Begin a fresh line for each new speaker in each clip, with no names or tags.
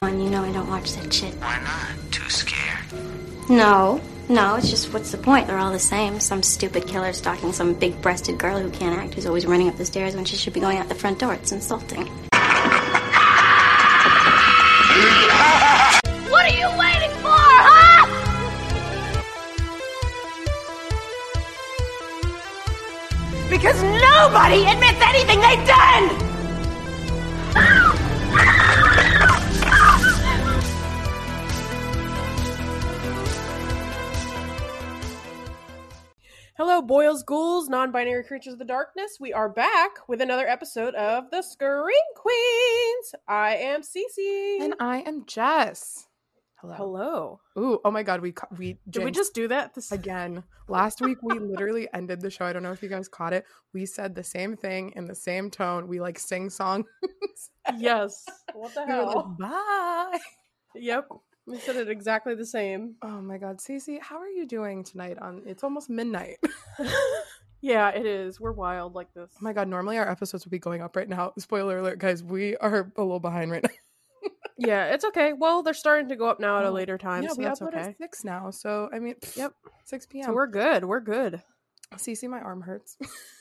You know I don't watch that shit.
Why not? Too scared?
No, it's just what's the point? They're all the same. Some stupid killer stalking some big-breasted girl who can't act, who's always running up the stairs when she should be going out the front door. It's insulting.
What are you waiting for, huh?
Because nobody admits anything they've done!
Hello, boils, ghouls, non-binary creatures of the darkness. We are back with another episode of the Scream Queens. I am Cece.
And I am Jess.
Hello.
Ooh, oh my god,
Did we just do that
again? Last week we literally ended the show. I don't know if you guys caught it. We said the same thing in the same tone. We like sing song.
Yes. What the hell?
We were like, bye.
Yep. We said it exactly the same.
Oh my god, Cece, how are you doing tonight? It's almost midnight.
Yeah, it is. We're wild like this.
Oh my god, normally our episodes would be going up right now. Spoiler alert, guys, we are a little behind right now.
Yeah, it's okay. Well, they're starting to go up now at a later time, so
we
that's
upload
okay.
At 6 now, so I mean,
yep,
6 p.m.
So we're good.
Cece, my arm hurts.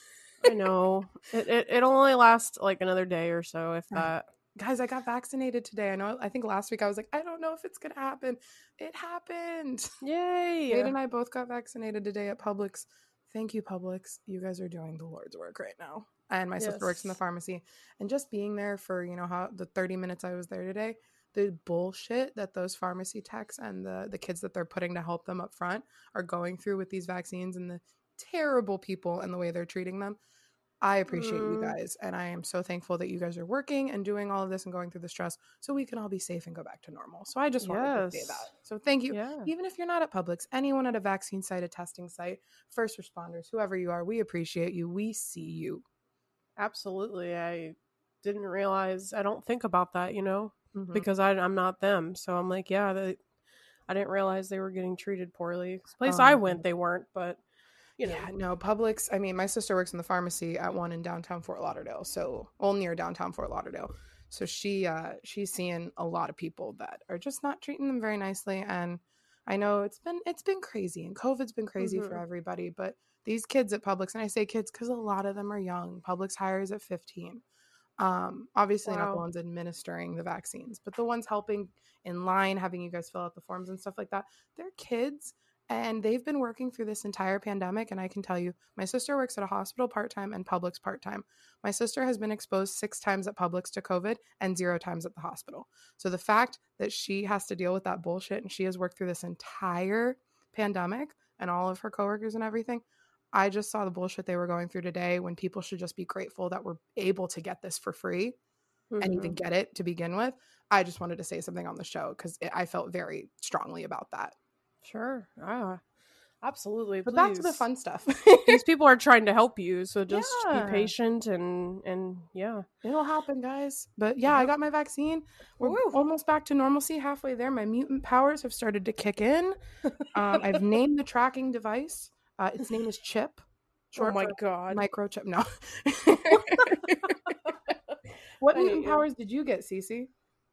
I know. It'll only last like another day or so, if that.
Guys, I got vaccinated today. I think last week I was like, I don't know if it's gonna happen. It happened.
Yay!
Jade and I both got vaccinated today at Publix. Thank you, Publix. You guys are doing the Lord's work right now. And my sister works in the pharmacy. And just being there for, how the 30 minutes I was there today, the bullshit that those pharmacy techs and the kids that they're putting to help them up front are going through with these vaccines and the terrible people and the way they're treating them. I appreciate you guys, and I am so thankful that you guys are working and doing all of this and going through the stress so we can all be safe and go back to normal. So I just wanted to say that. So thank you. Yeah. Even if you're not at Publix, anyone at a vaccine site, a testing site, first responders, whoever you are, we appreciate you. We see you.
Absolutely. I didn't realize, I don't think about that, because I'm not them. So I'm like, yeah, I didn't realize they were getting treated poorly. The place I went, they weren't, but...
Yeah, no, Publix. I mean, my sister works in the pharmacy at one in downtown Fort Lauderdale, near downtown Fort Lauderdale. So she's seeing a lot of people that are just not treating them very nicely. And I know it's been crazy, and COVID's been crazy for everybody. But these kids at Publix, and I say kids because a lot of them are young. Publix hires at 15. Obviously not the ones administering the vaccines, but the ones helping in line, having you guys fill out the forms and stuff like that. They're kids. And they've been working through this entire pandemic. And I can tell you, my sister works at a hospital part-time and Publix part-time. My sister has been exposed 6 times at Publix to COVID and 0 times at the hospital. So the fact that she has to deal with that bullshit and she has worked through this entire pandemic and all of her coworkers and everything, I just saw the bullshit they were going through today when people should just be grateful that we're able to get this for free and even get it to begin with. I just wanted to say something on the show because I felt very strongly about that.
Sure. Absolutely.
But back to the fun stuff.
These people are trying to help you, so just be patient and yeah.
It'll happen, guys. But yeah, I got my vaccine. We're almost back to normalcy, halfway there. My mutant powers have started to kick in. I've named the tracking device. Its name is Chip.
Oh my god.
Microchip. No. What mutant powers did you get, Cece?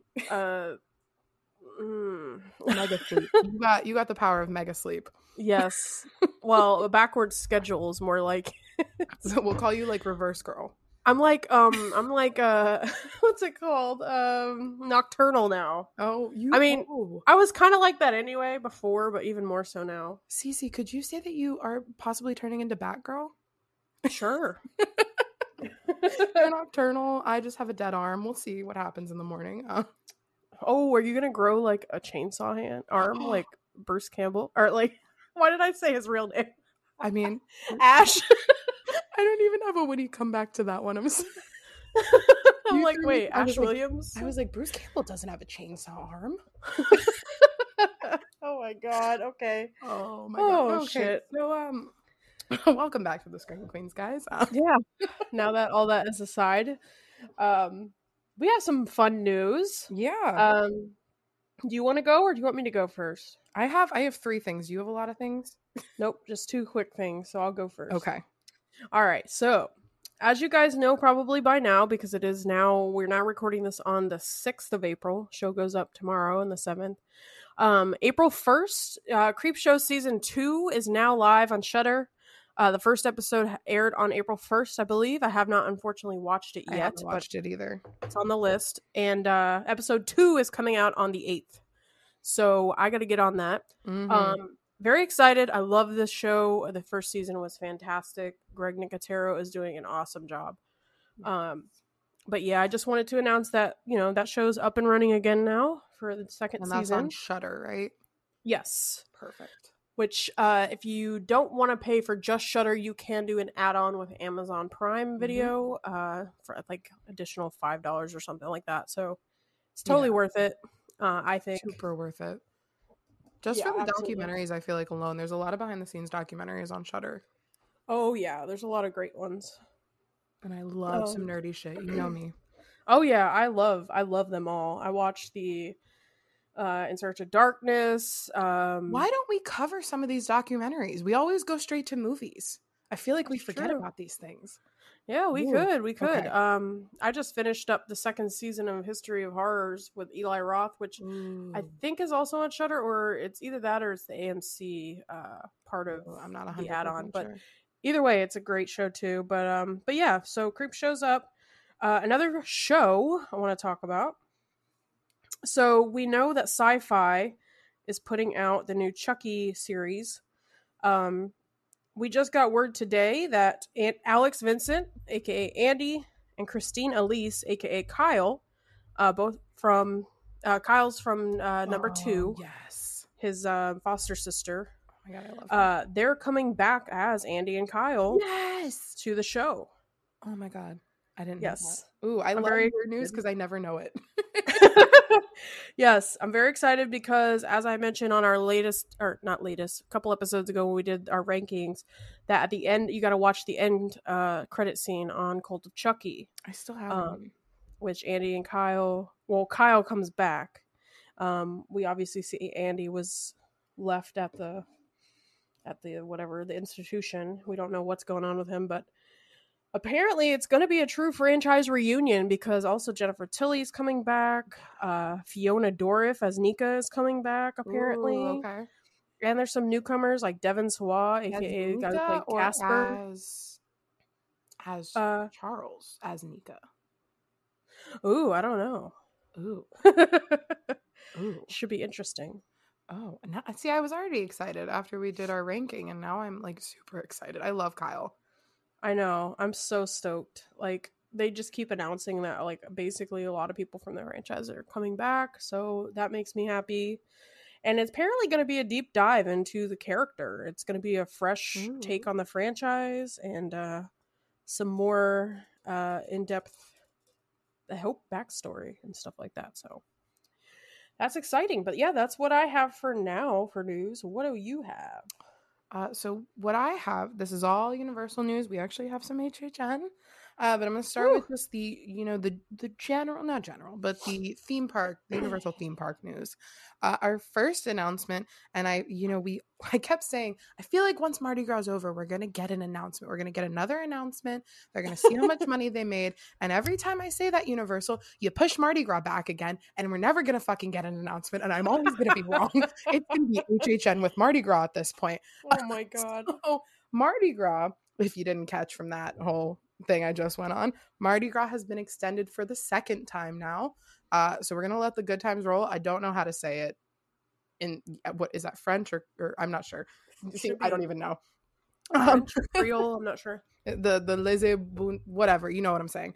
Mega sleep. You got the power of mega sleep.
Yes. Well, a backwards schedule is more like.
So we'll call you like reverse girl.
I'm like what's it called? Nocturnal now.
Oh,
I was kind of like that anyway before, but even more so now.
Cece, could you say that you are possibly turning into Batgirl?
Sure.
You're nocturnal. I just have a dead arm. We'll see what happens in the morning.
Oh, are you gonna grow like a chainsaw arm like Bruce Campbell? Or like, why did I say his real name?
I mean,
Ash.
I don't even have a witty comeback to that one.
I'm like, wait, Ash Williams?
I was like, Bruce Campbell doesn't have a chainsaw arm.
Oh my god, okay.
Oh my god.
Oh, shit.
So, welcome back to the Scream Queens, guys.
Yeah. Now that all that is aside, we have some fun news.
Yeah.
Do you want to go or do you want me to go first?
I have 3 things. You have a lot of things?
Nope, just 2 quick things. So I'll go first.
Okay.
All right. So as you guys know probably by now, because we're now recording this on the 6th of April. Show goes up tomorrow on the 7th. April 1st, Creepshow Season 2 is now live on Shudder. The first episode aired on April 1st, I believe. I have not, unfortunately, watched it yet.
I haven't watched it either.
It's on the list. And episode 2 is coming out on the 8th. So I got to get on that.
Mm-hmm.
Very excited. I love this show. The first season was fantastic. Greg Nicotero is doing an awesome job. But yeah, I just wanted to announce that, that show's up and running again now for the second season.
That's on Shudder, right?
Yes.
Perfect.
Which, if you don't want to pay for just Shudder, you can do an add-on with Amazon Prime Video for like additional $5 or something like that. So it's totally worth it. I think
super worth it. Just for the documentaries, I feel like alone, there's a lot of behind-the-scenes documentaries on Shudder.
Oh yeah, there's a lot of great ones.
And I love some nerdy shit. You know me.
Oh yeah, I love them all. I watched the In Search of Darkness.
Why don't we cover some of these documentaries? We always go straight to movies. I feel like we forget about these things.
Yeah, we could.
Okay.
I just finished up the second season of History of Horrors with Eli Roth, which I think is also on Shudder, or it's either that or it's the AMC part of
I'm not 100%
the add-on.
sure.
But either way, it's a great show too. But yeah, so Creepshow's up. Another show I want to talk about. So we know that Sci-Fi is putting out the new Chucky series. We just got word today that Alex Vincent, aka Andy, and Christine Elise, aka Kyle, both from Kyle's from number 2.
Yes,
his foster sister.
Oh my god, I love her.
They're coming back as Andy and Kyle.
Yes,
to the show.
Oh my god, I didn't.
Yes.
Know that. Ooh, I love your news because I never know it.
Yes, I'm very excited because, as I mentioned on our couple episodes ago when we did our rankings, that at the end you got to watch the end credit scene on Cult of Chucky.
I still have
which Andy and Kyle. Well, Kyle comes back. We obviously see Andy was left at the whatever the institution. We don't know what's going on with him, but apparently it's going to be a true franchise reunion because also Jennifer Tilly's coming back. Fiona Dourif as Nika is coming back, apparently.
Ooh, okay.
And there's some newcomers like Devin Sawa, aka the guy who played Casper.
As Charles, as Nika.
Ooh, I don't know.
Ooh. Ooh.
Should be interesting.
Oh, now, see, I was already excited after we did our ranking, and now I'm like super excited. I love Kyle.
I know. I'm so stoked. Like, they just keep announcing that, like, basically a lot of people from the franchise are coming back. So that makes me happy. And it's apparently going to be a deep dive into the character. It's going to be a fresh take on the franchise and some more in-depth, I hope, backstory and stuff like that. So that's exciting. But yeah, that's what I have for now for news. What do you have?
So what I have, this is all Universal news. We actually have some HHN, but I'm going to start with just the general, not general, but the theme park, the Universal theme park news. Our first announcement, and I kept saying, I feel like once Mardi Gras is over, we're going to get an announcement. We're going to get another announcement. They're going to see how much money they made. And every time I say that, Universal, you push Mardi Gras back again, and we're never going to fucking get an announcement. And I'm always going to be wrong. It's going to be HHN with Mardi Gras at this point.
Oh my God.
So, Mardi Gras, if you didn't catch from that whole thing I just went on, Mardi Gras has been extended for the second time now. So we're going to let the good times roll. I don't know how to say it in, what is that, French or I'm not sure. See, I don't even know.
Creole, I'm not sure.
The laissez whatever, you know what I'm saying.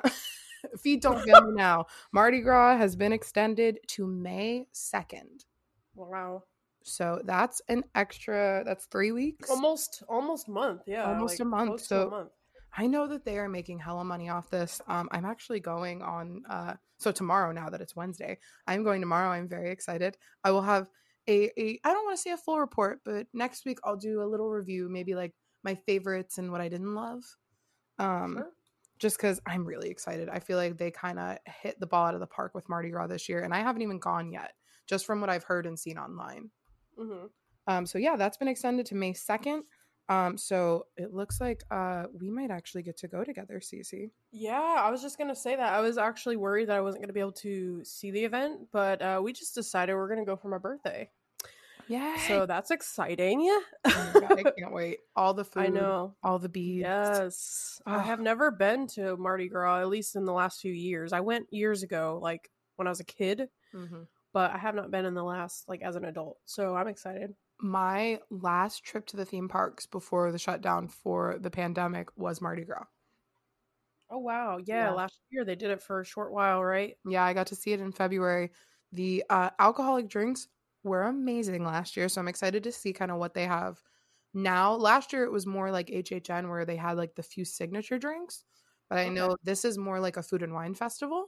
Feet don't fail me now. Mardi Gras has been extended to May 2nd.
Wow.
So that's that's 3 weeks.
Almost month, yeah.
Almost
like,
a month.
Close
So
to a month.
I know that they are making hella money off this. I'm actually going on, so tomorrow, now that it's Wednesday, I'm going tomorrow. I'm very excited. I will have I don't want to say a full report, but next week I'll do a little review, maybe like my favorites and what I didn't love.
Sure.
Just because I'm really excited. I feel like they kind of hit the ball out of the park with Mardi Gras this year, and I haven't even gone yet, just from what I've heard and seen online.
Mm-hmm.
So yeah, that's been extended to May 2nd. So it looks like we might actually get to go together, Cece.
Yeah, I was just gonna say that. I was actually worried that I wasn't gonna be able to see the event, but we just decided we're gonna go for my birthday.
Yeah.
So that's exciting.
Oh my God, I can't wait. All the food.
I know.
All the beads.
Yes. I
Oh.
have never been to Mardi Gras, at least in the last few years. I went years ago, like when I was a kid, but I have not been in the last, like as an adult. So I'm excited.
My last trip to the theme parks before the shutdown for the pandemic was Mardi Gras.
Oh, wow. Yeah, last year they did it for a short while, right?
Yeah, I got to see it in February. The alcoholic drinks were amazing last year, so I'm excited to see kind of what they have now. Last year it was more like HHN where they had like the few signature drinks, but I know this is more like a food and wine festival,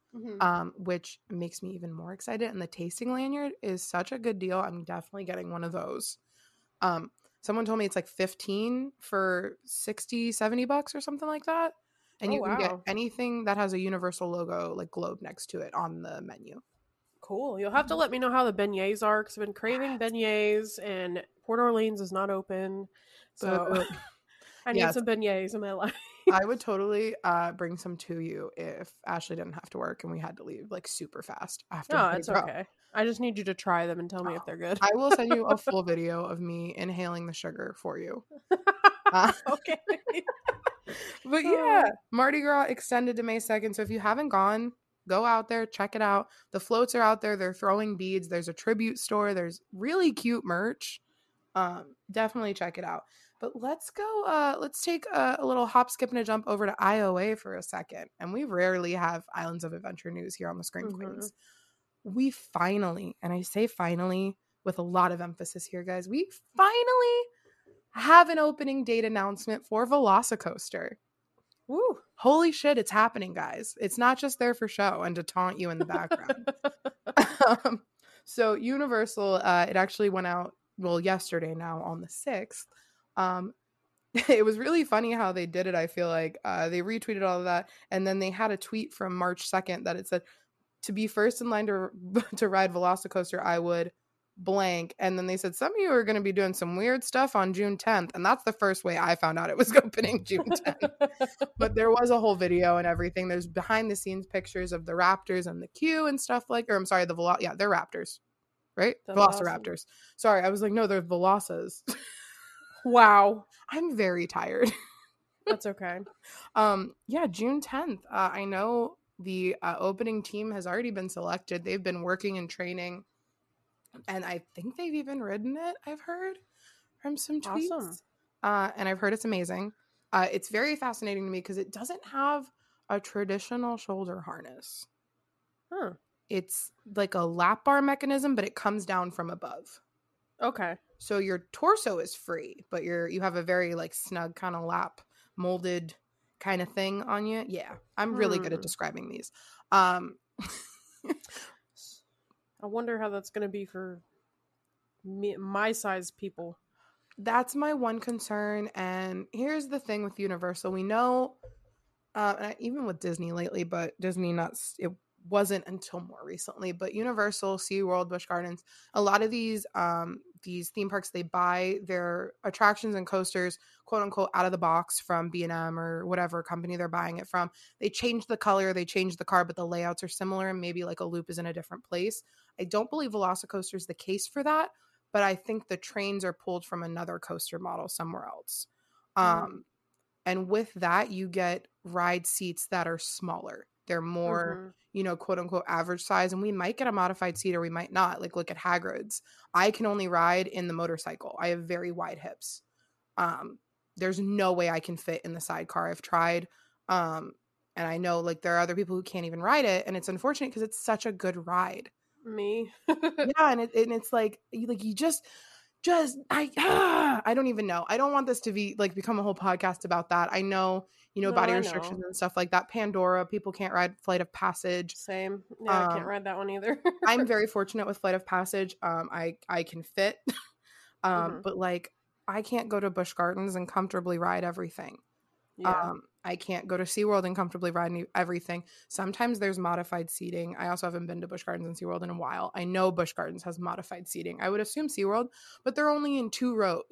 which makes me even more excited. And the tasting lanyard is such a good deal. I'm definitely getting one of those. Someone told me it's like 15 for 60, 70 bucks or something like that. And you can get anything that has a Universal logo, like globe next to it on the menu.
Cool. You'll have to let me know how the beignets are because I've been craving beignets and Port Orleans is not open. So I need some beignets in my life.
I would totally bring some to you if Ashley didn't have to work and we had to leave like super fast after.
No, it's okay. I just need you to try them and tell me if they're good.
I will send you a full video of me inhaling the sugar for you.
Okay.
But yeah, Mardi Gras extended to May 2nd. So if you haven't gone, go out there, check it out. The floats are out there. They're throwing beads. There's a tribute store. There's really cute merch. Definitely check it out. But let's go. Let's take a little hop, skip, and a jump over to IOA for a second. And we rarely have Islands of Adventure news here on the Scream Queens. We finally, and I say finally with a lot of emphasis here, guys, we finally have an opening date announcement for Velocicoaster.
Woo.
Holy shit, it's happening, guys. It's not just there for show and to taunt you in the background. So Universal, it actually went out, yesterday now on the 6th. It was really funny how they did it. I feel like they retweeted all of that. And then they had a tweet from March 2nd that it said, to be first in line to ride Velocicoaster, I would blank. And then they said, some of you are going to be doing some weird stuff on June 10th. And that's the first way I found out it was opening June 10th. But there was a whole video and everything. There's behind the scenes pictures of the Raptors and the queue and stuff they're Raptors, right? Velociraptors. Awesome. Sorry, I was like, no, they're Velocas.
Wow.
I'm very tired.
That's okay.
Yeah, June 10th. I know the opening team has already been selected. They've been working and training. And I think they've even ridden it, I've heard from some tweets. Awesome. And I've heard it's amazing. It's very fascinating to me because it doesn't have a traditional shoulder harness.
Huh.
It's like a lap bar mechanism, but it comes down from above.
Okay.
So your torso is free, but you have a very like snug kind of lap molded kind of thing on you. Yeah. I'm really good at describing these.
I wonder how that's going to be for my size people.
That's my one concern. And here's the thing with Universal. We know, and even with Disney lately, but Disney it wasn't until more recently, but Universal, SeaWorld, Busch Gardens, a lot of these theme parks, they buy their attractions and coasters, quote unquote, out of the box from B&M or whatever company they're buying it from. They change the color, they change the car, but the layouts are similar and maybe like a loop is in a different place. I don't believe Velocicoaster is the case for that, but I think the trains are pulled from another coaster model somewhere else. And with that, you get ride seats that are smaller. They're more, quote unquote, average size. And we might get a modified seat or we might not. Like, look at Hagrid's. I can only ride in the motorcycle. I have very wide hips. There's no way I can fit in the sidecar. I've tried. And I know like there are other people who can't even ride it. And it's unfortunate because it's such a good ride.
Me.
Yeah. And it's like you I don't even know. I don't want this to be like become a whole podcast about that. I know, body restrictions and stuff like that. Pandora, people can't ride Flight of Passage.
Same. Yeah, I can't ride that one either.
I'm very fortunate with Flight of Passage. I can fit. But like I can't go to Busch Gardens and comfortably ride everything. Yeah. I can't go to SeaWorld and comfortably ride everything. Sometimes there's modified seating. I also haven't been to Busch Gardens and SeaWorld in a while. I know Busch Gardens has modified seating. I would assume SeaWorld, but they're only in 2 rows.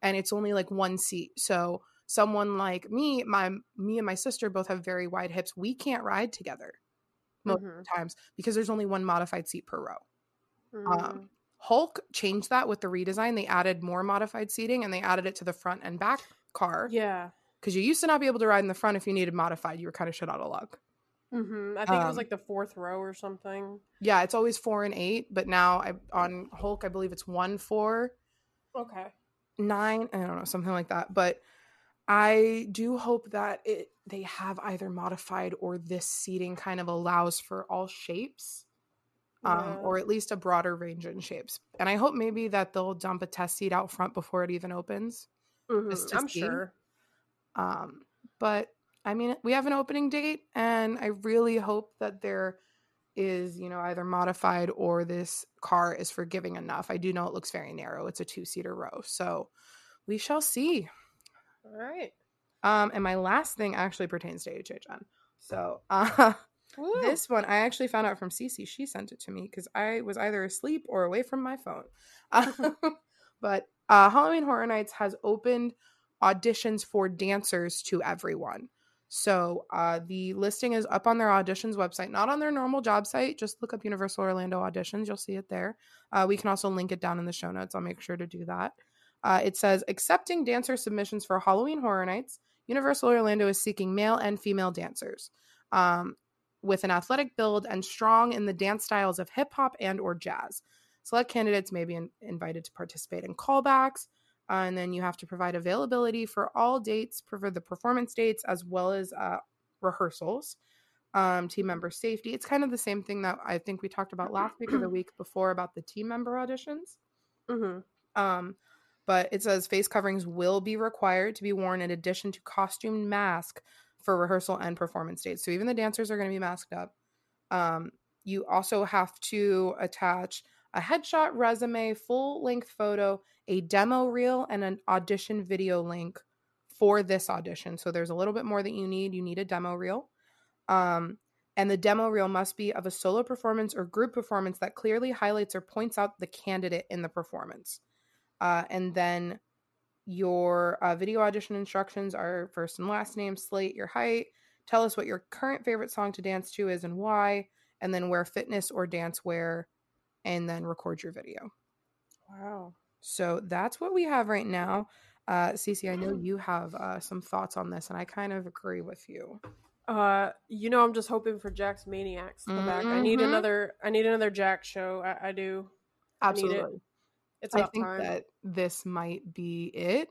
and it's only like one seat. So someone like me and my sister both have very wide hips. We can't ride together most of the times because there's only one modified seat per row. Hulk changed that with the redesign. They added more modified seating and they added it to the front and back car.
Yeah.
Because you used to not be able to ride in the front if you needed modified. You were kind of shit out of luck.
I think it was like the 4th row or something.
Yeah, it's always 4 and 8, but now on Hulk, I believe it's 1, 4,
Okay.
9, I don't know, something like that. But I do hope that they have either modified or this seating kind of allows for all shapes, or at least a broader range in shapes. And I hope maybe that they'll dump a test seat out front before it even opens.
I'm sure.
But I mean, we have an opening date, and I really hope that there is, either modified or this car is forgiving enough. I do know it looks very narrow. It's a 2-seater row. So we shall see.
All right.
And my last thing actually pertains to HHN. So this one I actually found out from Cece. She sent it to me because I was either asleep or away from my phone. But Halloween Horror Nights has opened auditions for dancers to everyone. So the listing is up on their auditions website, not on their normal job site. Just look up Universal Orlando auditions. You'll see it there. We can also link it down in the show notes. I'll make sure to do that. It says, accepting dancer submissions for Halloween Horror Nights, Universal Orlando is seeking male and female dancers with an athletic build and strong in the dance styles of hip hop and or jazz. Select candidates may be invited to participate in callbacks. And then you have to provide availability for all dates, for the performance dates, as well as rehearsals, team member safety. It's kind of the same thing that I think we talked about last week or the week before about the team member auditions. But it says face coverings will be required to be worn in addition to costume mask for rehearsal and performance dates. So even the dancers are going to be masked up. You also have to attach a headshot, resume, full-length photo, a demo reel, and an audition video link for this audition. So there's a little bit more that you need. You need a demo reel. And the demo reel must be of a solo performance or group performance that clearly highlights or points out the candidate in the performance. And then your video audition instructions are first and last name, slate, your height, tell us what your current favorite song to dance to is and why, and then wear fitness or dance wear, and then record your video.
Wow.
So that's what we have right now. Cece, I know you have some thoughts on this, and I kind of agree with you.
I'm just hoping for Jack's Maniacs to come back. I need another Jack show. I do.
Absolutely.
It's about
think
time.
that this might be it.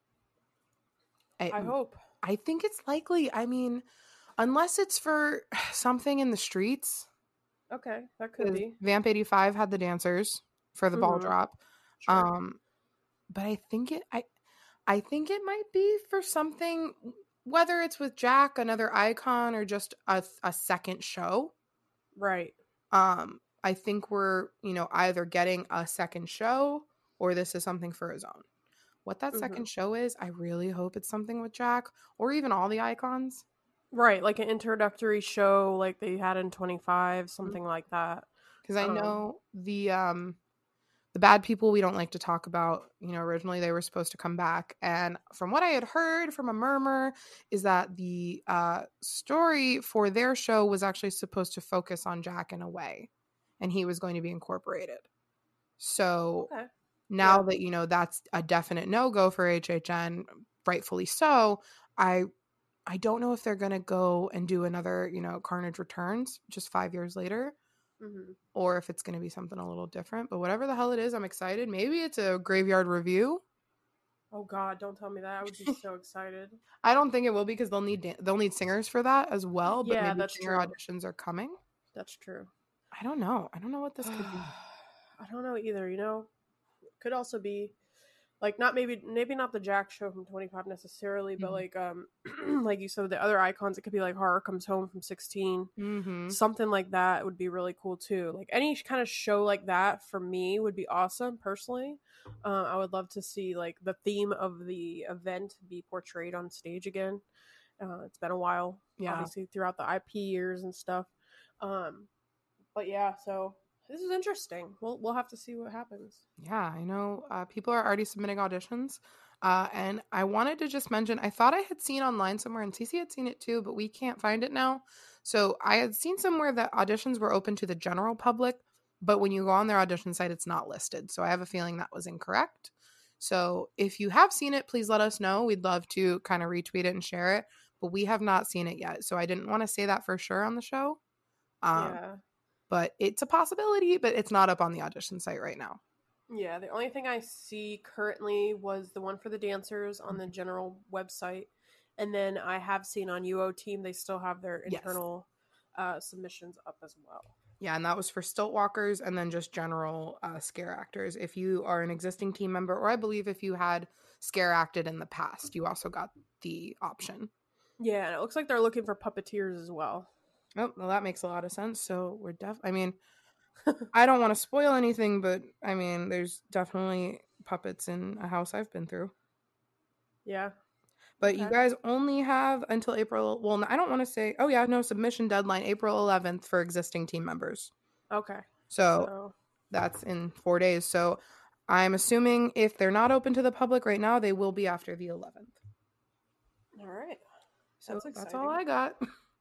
I hope.
I think it's likely. I mean, unless it's for something in the streets.
Okay, that could be.
Vamp 85 had the dancers for the ball drop.
Sure.
But I think it might be for something, whether it's with Jack, another icon, or just a second show.
Right.
I think we're, either getting a second show or this is something for his own. What that second show is, I really hope it's something with Jack or even all the icons.
Right, like an introductory show like they had in 25, something like that.
Because I know the bad people we don't like to talk about, originally they were supposed to come back. And from what I had heard from a murmur is that the story for their show was actually supposed to focus on Jack in a way. And he was going to be incorporated. So now that, that's a definite no-go for HHN, rightfully so, I don't know if they're going to go and do another, Carnage Returns just 5 years later. Or if it's going to be something a little different. But whatever the hell it is, I'm excited. Maybe it's a Graveyard Review.
Oh God, don't tell me that. I would be so excited.
I don't think it will because they'll need singers for that as well. But maybe
that's
singer
true.
auditions are coming.
That's true.
I don't know. I don't know what this could be.
I don't know either. Could also be like maybe not the Jack show from 25 necessarily, but like like you said, the other icons. It could be like Horror Comes Home from 16, something like that would be really cool too. Like any kind of show like that for me would be awesome personally. I would love to see like the theme of the event be portrayed on stage again. It's been a while, obviously throughout the IP years and stuff. But yeah, so this is interesting. We'll have to see what happens.
Yeah, I know people are already submitting auditions. And I wanted to just mention, I thought I had seen online somewhere, and Cece had seen it too, but we can't find it now. So I had seen somewhere that auditions were open to the general public, but when you go on their audition site, it's not listed. So I have a feeling that was incorrect. So if you have seen it, please let us know. We'd love to kind of retweet it and share it, but we have not seen it yet. So I didn't want to say that for sure on the show. But it's a possibility, but it's not up on the audition site right now.
Yeah, the only thing I see currently was the one for the dancers on the general website. And then I have seen on UO Team, they still have their internal submissions up as well.
Yeah, and that was for stilt walkers and then just general scare actors. If you are an existing team member, or I believe if you had scare acted in the past, you also got the option.
Yeah, and it looks like they're looking for puppeteers as well.
Oh, well, that makes a lot of sense. So we're I mean, I don't want to spoil anything, but I mean, there's definitely puppets in a house I've been through.
Yeah.
But you guys only have until April. Well, I don't want to say. Oh, yeah, no, submission deadline April 11th for existing team members.
Okay.
So that's in 4 days. So I'm assuming if they're not open to the public right now, they will be after the 11th.
All right.
So that's all I got.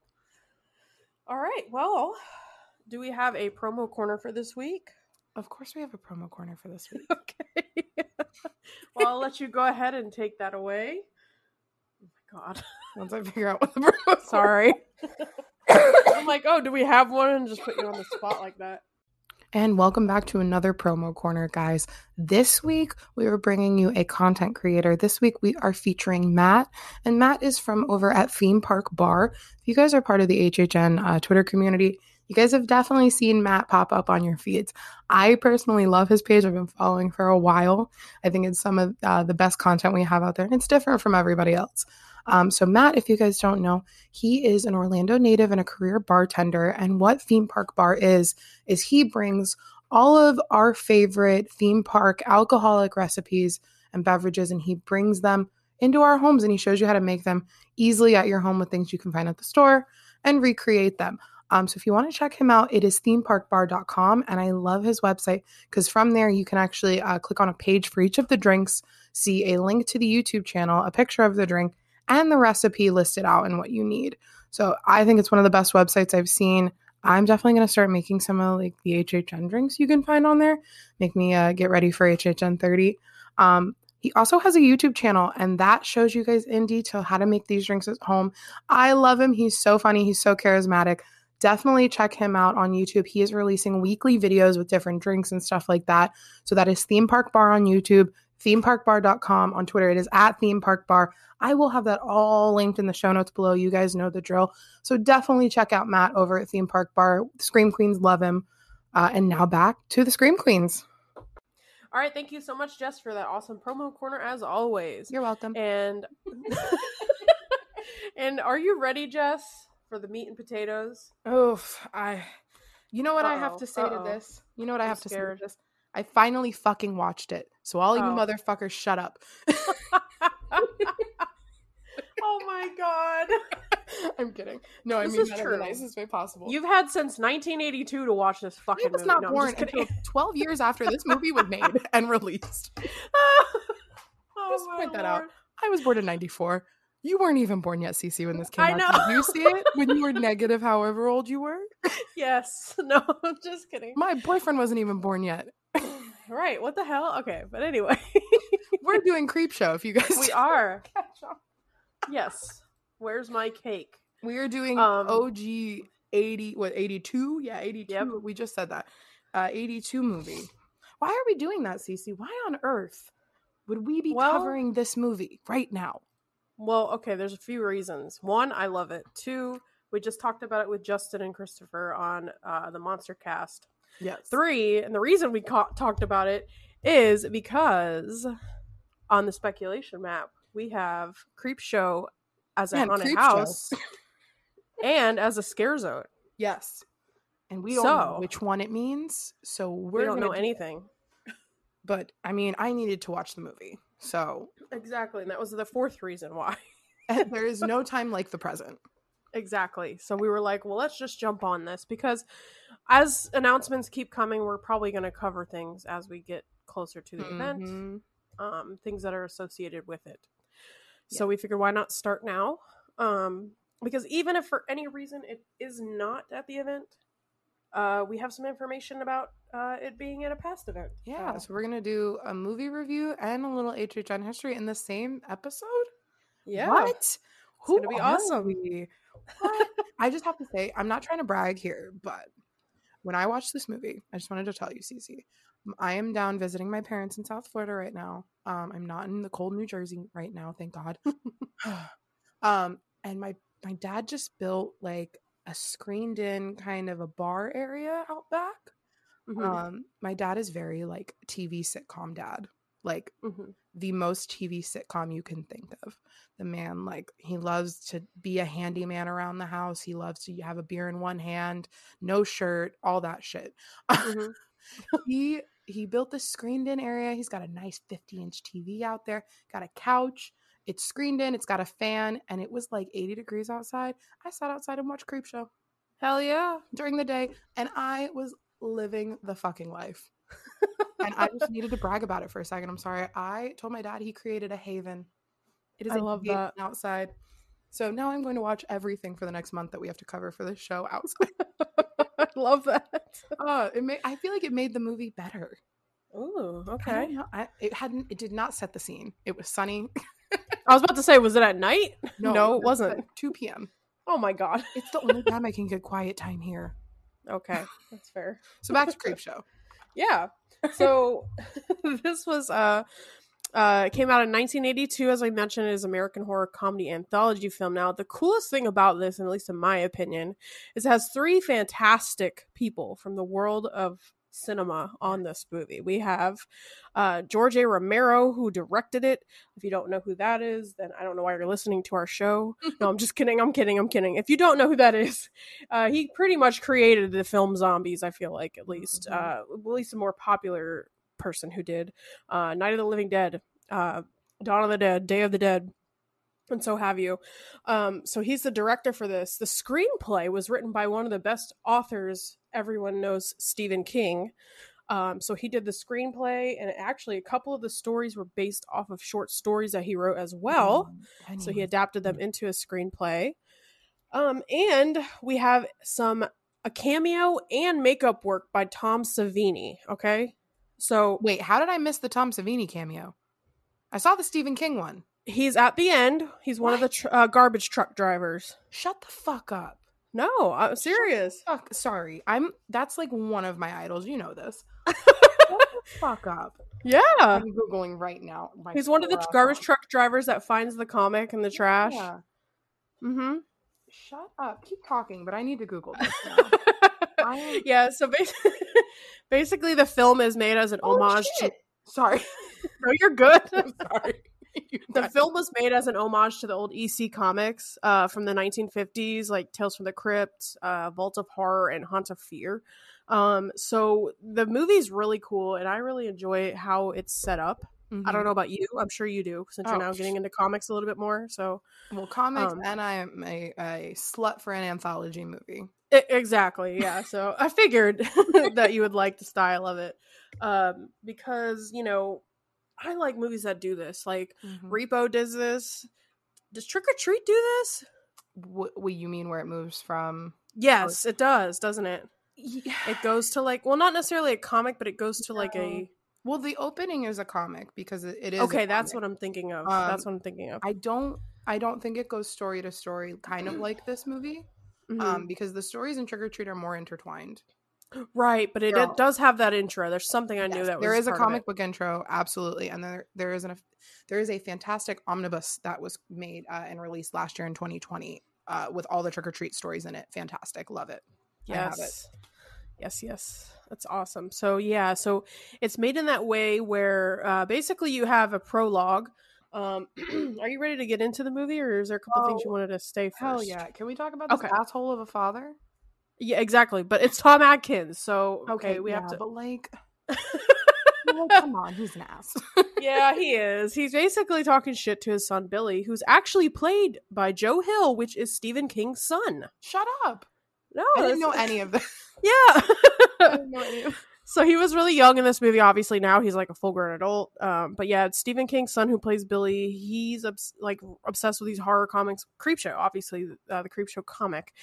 All right. Well, do we have a promo corner for this week?
Of course we have a promo corner for this week.
Okay. Well, I'll let you go ahead and take that away. Oh my God.
Once I figure out what the promo
Sorry. I'm like, oh, do we have one? And just put you on the spot like that.
And welcome back to another promo corner, guys. This week, we are bringing you a content creator. This week, we are featuring Matt. And Matt is from over at Theme Park Bar. If you guys are part of the HHN Twitter community, you guys have definitely seen Matt pop up on your feeds. I personally love his page. I've been following for a while. I think it's some of the best content we have out there. And it's different from everybody else. So Matt, if you guys don't know, he is an Orlando native and a career bartender. And what Theme Park Bar is he brings all of our favorite theme park alcoholic recipes and beverages, and he brings them into our homes, and he shows you how to make them easily at your home with things you can find at the store and recreate them. So if you want to check him out, it is themeparkbar.com. And I love his website because from there you can actually click on a page for each of the drinks, see a link to the YouTube channel, a picture of the drink, and the recipe listed out and what you need. So I think it's one of the best websites I've seen. I'm definitely going to start making some of like the HHN drinks you can find on there. Make me get ready for HHN 30. He also has a YouTube channel, and that shows you guys in detail how to make these drinks at home. I love him. He's so funny. He's so charismatic. Definitely check him out on YouTube. He is releasing weekly videos with different drinks and stuff like that. So that is Theme Park Bar on YouTube, themeparkbar.com. On Twitter, it is at Theme Park Bar. I will have that all linked in the show notes below. You guys know the drill. So definitely check out Matt over at Theme Park Bar. The Scream Queens love him. And now back to the Scream Queens.
All right. Thank you so much, Jess, for that awesome promo corner as always.
You're welcome.
And and are you ready, Jess, for the meat and potatoes?
You know what I have to say to this? You know what I have to say to this? I finally fucking watched it. So all you motherfuckers shut up.
Oh my God.
I'm kidding. No, I mean that in the nicest way possible.
You've had since 1982 to watch this fucking movie.
I was not born until 12 years after this movie was made and released. Just point that out. I was born in 94. You weren't even born yet, Cece, when this came out.
Know.
Did you see it when you were negative however old you were?
Yes. No, I'm just kidding.
My boyfriend wasn't even born yet.
Right. What the hell? Okay. But anyway.
We're doing Creepshow if you guys
We are. Yes. Where's my cake?
We are doing OG 82? Yeah, 82. Yep. We just said that. 82 movie. Why are we doing that, Cece? Why on earth would we be covering this movie right now?
Well, okay, there's a few reasons. One, I love it. Two, we just talked about it with Justin and Christopher on the Monster Cast.
Yes.
3, and the reason we talked about it is because on the speculation map, we have Creepshow as a haunted house and as a scare zone.
Yes. And we don't know which one it means, so we don't know
anything.
But, I mean, I needed to watch the movie, so...
Exactly, and that was the 4th reason why.
There is no time like the present.
Exactly. So we were like, well, let's just jump on this, because as announcements keep coming, we're probably going to cover things as we get closer to the event. things that are associated with it. So we figured, why not start now? Because even if for any reason it is not at the event, we have some information about it being at a past event.
Yeah, so we're gonna do a movie review and a little HHN history in the same episode.
Yeah,
what?
It's gonna be awesome.
What? I just have to say, I'm not trying to brag here, but when I watched this movie, I just wanted to tell you, Cece, I am down visiting my parents in South Florida right now. I'm not in the cold New Jersey right now, thank God. And my dad just built like a screened in kind of a bar area out back. My dad is very like TV sitcom dad, like the most TV sitcom you can think of. The man, like, he loves to be a handyman around the house. He loves to have a beer in one hand, no shirt, all that shit. He built this screened in area. He's got a nice 50-inch TV out there, got a couch. It's screened in, it's got a fan, and it was like 80 degrees outside. I sat outside and watched Creepshow.
Hell yeah.
During the day, and I was living the fucking life. And I just needed to brag about it for a second. I'm sorry. I told my dad he created a haven. It is
I love that.
Outside. So now I'm going to watch everything for the next month that we have to cover for this show outside.
I love that.
I feel like it made the movie better.
Ooh,
I
okay.
don't know. It did not set the scene. It was sunny.
I was about to say, was it at night? No, it wasn't.
At 2 p.m.
Oh my God.
It's the only time I can get quiet time here.
Okay, that's fair.
So back to Creepshow.
Yeah. So this was came out in 1982, as I mentioned. It is American horror comedy anthology film. Now, the coolest thing about this, and at least in my opinion, is it has 3 fantastic people from the world of cinema on this movie. We have George A. Romero, who directed it. If you don't know who that is, then I don't know why you're listening to our show. No, I'm just kidding. I'm kidding. If you don't know who that is, he pretty much created the film Zombies, I feel like, at least a more popular person who did Night of the Living Dead, Dawn of the Dead, Day of the Dead, and so have you. So he's the director for this. The screenplay was written by one of the best authors everyone knows, Stephen King. So he did the screenplay, and actually a couple of the stories were based off of short stories that he wrote as well. So he adapted them into a screenplay. And we have a cameo and makeup work by Tom Savini. Okay. So
wait, how did I miss the Tom Savini cameo? I saw the Stephen King one.
He's at the end. He's one of the garbage truck drivers.
Shut the fuck up.
No, I'm serious.
Sorry. That's like one of my idols. You know this. Shut the fuck up.
Yeah.
I'm Googling right now.
He's one of the garbage truck drivers that finds the comic in the trash.
Yeah.
Mm-hmm.
Shut up. Keep talking, but I need to Google this now.
Yeah, so basically the film is made as an homage to...
Sorry.
No, you're good.
I'm sorry.
The film was made as an homage to the old EC comics from the 1950s, like Tales from the Crypt, Vault of Horror, and Haunt of Fear. So the movie's really cool, and I really enjoy how it's set up. Mm-hmm. I don't know about you. I'm sure you do, since you're now getting into comics a little bit more. So,
well, comics, and I am a slut for an anthology movie.
Exactly, yeah. So I figured that you would like the style of it, because, you know, I like movies that do this. Like, Repo does this. Does Trick or Treat do this?
What you mean where it moves from?
Yes, it does, doesn't it? Yeah. It goes to, like, well, not necessarily a comic, but it goes to like a...
Well, the opening is a comic because it is.
Okay, that's what I'm thinking of. That's what I'm thinking of.
I don't think it goes story to story, kind of like this movie, because the stories in Trick or Treat are more intertwined.
Right, but it does have that intro. There's something I knew that was
there is a
part
comic book intro, absolutely, and there is a fantastic omnibus that was made and released last year in 2020 with all the Trick or Treat stories in it. Fantastic, love it.
Yes.
I have it.
Yes, that's awesome. So yeah, so it's made in that way where basically you have a prologue. Are you ready to get into the movie, or is there a couple things you wanted to stay first?
Hell yeah! Can we talk about this asshole of a father?
Yeah, exactly. But it's Tom Atkins, so we have to.
But like, come on, he's an ass.
Yeah, he is. He's basically talking shit to his son Billy, who's actually played by Joe Hill, which is Stephen King's son.
Shut up.
No,
I didn't know any of this.
Yeah.
I didn't know any of this.
So he was really young in this movie. Obviously now he's like a full-grown adult. But yeah, it's Stephen King's son who plays Billy. He's obsessed with these horror comics. Creepshow, obviously, the Creepshow comic.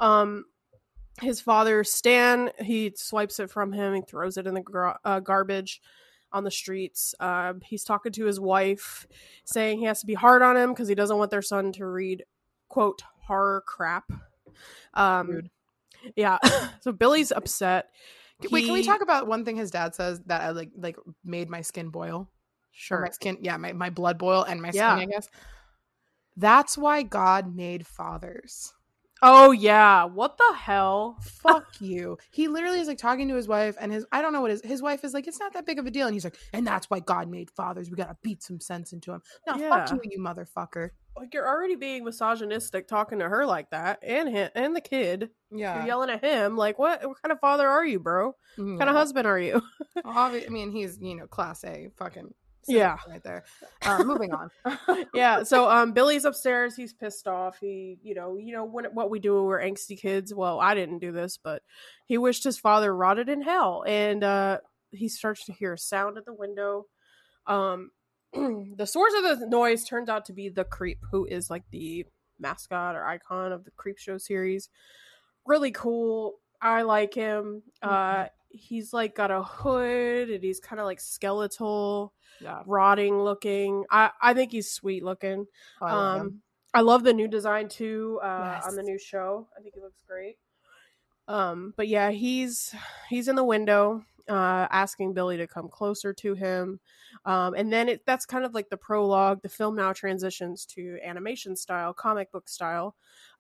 His father, Stan, he swipes it from him. He throws it in the garbage on the streets. He's talking to his wife, saying he has to be hard on him because he doesn't want their son to read, quote, horror crap.
Rude.
Yeah. So Billy's upset.
Wait, can we talk about one thing his dad says that I like made my skin boil?
Sure.
Or my skin, yeah, my blood boil and my skin,
Yeah.
I guess. That's why God made fathers.
Oh yeah, what the hell?
Fuck you. He literally is like talking to his wife, and I don't know what his wife is like, it's not that big of a deal. And he's like, and that's why God made fathers. We gotta beat some sense into him. No,
Yeah.
fuck you motherfucker.
Like, you're already being misogynistic talking to her like that, and him and the kid.
Yeah.
You're yelling at him. Like, what kind of father are you, bro? What kind of husband are you?
I mean, he's, class A fucking
Yeah.
right there. Moving on.
Yeah. So Billy's upstairs. He's pissed off. He, what we do when we're angsty kids. Well, I didn't do this, but he wished his father rotted in hell, and he starts to hear a sound at the window. The source of the noise turns out to be the Creep, who is like the mascot or icon of the Creepshow series. Really cool. I like him. He's like got a hood and he's kind of like skeletal, rotting looking. I think he's sweet looking. I love the new design too on the new show. I think he looks great. But yeah, he's in the window asking Billy to come closer to him. And then that's kind of like the prologue. The film now transitions to animation style, comic book style.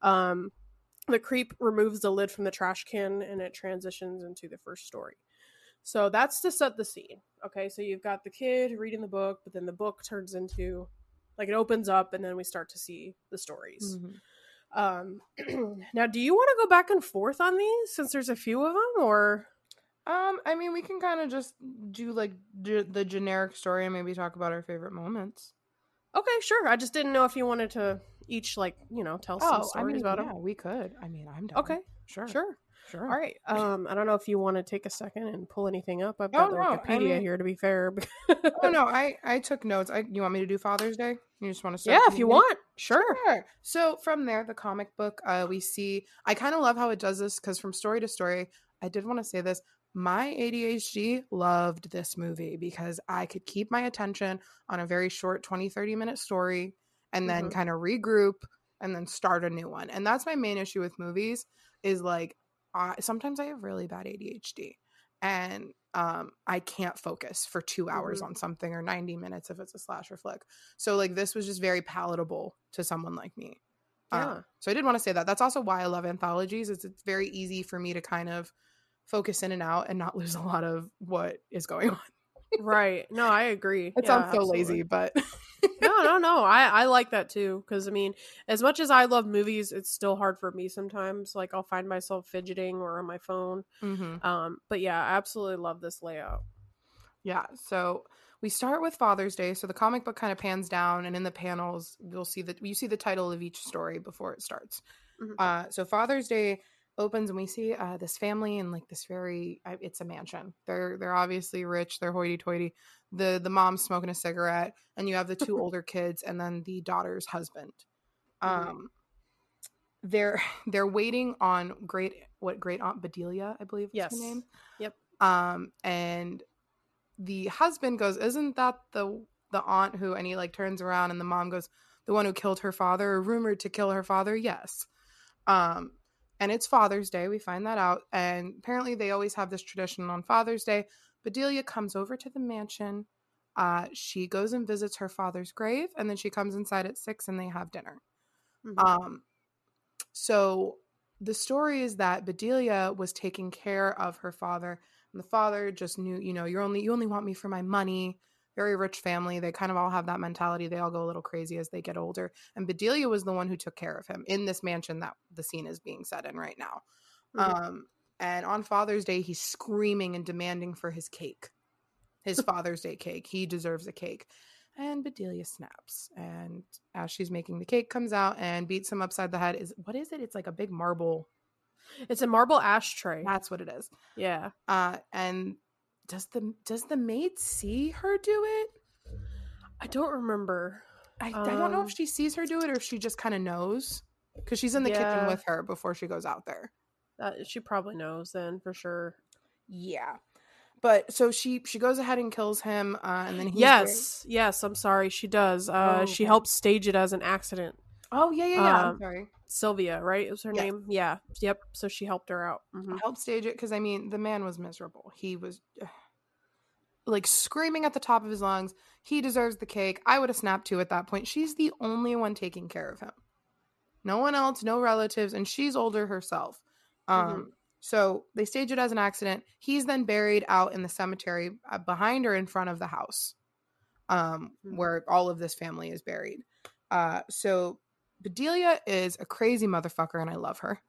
The Creep removes the lid from the trash can and it transitions into the first story. So that's to set the scene. Okay, so you've got the kid reading the book, but then the book turns into, like, it opens up and then we start to see the stories. Mm-hmm. Now, do you want to go back and forth on these since there's a few of them, or?
I mean, we can kind of just do like the generic story and maybe talk about our favorite moments.
Okay, sure. I just didn't know if you wanted to each, like, tell some stories about them.
Yeah, we could. I mean, I'm down.
Okay, sure. All right. I don't know if you want to take a second and pull anything up. I've got Wikipedia here, to be fair.
Oh no, I took notes. You want me to do Father's Day? You just want to start?
Yeah, if you want. Sure.
So from there, the comic book, we see. I kind of love how it does this because from story to story, I did want to say this. My ADHD loved this movie because I could keep my attention on a very short 20-30 minute story and then kind of regroup and then start a new one. And that's my main issue with movies is like sometimes I have really bad ADHD and I can't focus for 2 hours on something or 90 minutes if it's a slasher flick. So like this was just very palatable to someone like me. So I did want to say that. That's also why I love anthologies. It's very easy for me to kind of focus in and out and not lose a lot of what is going on.
Right. No, I agree.
It sounds so lazy, but
no. I like that too. Because I mean, as much as I love movies, it's still hard for me sometimes. Like I'll find myself fidgeting or on my phone. But yeah, I absolutely love this layout.
Yeah. So we start with Father's Day. So the comic book kind of pans down, and in the panels, you see the title of each story before it starts. So Father's Day opens and we see this family in like this it's a mansion. They're obviously rich. They're hoity-toity. The mom's smoking a cigarette, and you have the two older kids and then the daughter's husband. They're waiting on great aunt Bedelia, I believe is her name.
Yep.
And the husband goes, isn't that the aunt who, and he like turns around and the mom goes, the one who killed her father, or rumored to kill her father? Yes. And it's Father's Day. We find that out. And apparently they always have this tradition on Father's Day. Bedelia comes over to the mansion. She goes and visits her father's grave. And then she comes inside at 6 and they have dinner. So the story is that Bedelia was taking care of her father. And the father just knew, you only want me for my money. Very rich family. They kind of all have that mentality. They all go a little crazy as they get older. And Bedelia was the one who took care of him in this mansion that the scene is being set in right now. And on Father's Day, he's screaming and demanding for his cake, his Father's Day cake. He deserves a cake. And Bedelia snaps. And as she's making the cake, comes out and beats him upside the head. What is it? It's like a big marble.
It's a marble ashtray.
That's what it is.
Yeah.
And does the maid see her do it?
I don't remember.
I don't know if she sees her do it or if she just kind of knows, because she's in the kitchen with her before she goes out there.
She probably knows then for sure.
Yeah. But so she goes ahead and kills him, and then
he's yes, I'm sorry, she does. She helps stage it as an accident.
Oh yeah. I'm sorry,
Sylvia, right? Was her name? Yeah, yep. So she helped her out.
Helped stage it because I mean the man was miserable. He was like screaming at the top of his lungs. He deserves the cake. I would have snapped too at that point. She's the only one taking care of him. No one else, no relatives, and she's older herself. So they stage it as an accident. He's then buried out in the cemetery behind or in front of the house, where all of this family is buried. So Bedelia is a crazy motherfucker, and I love her.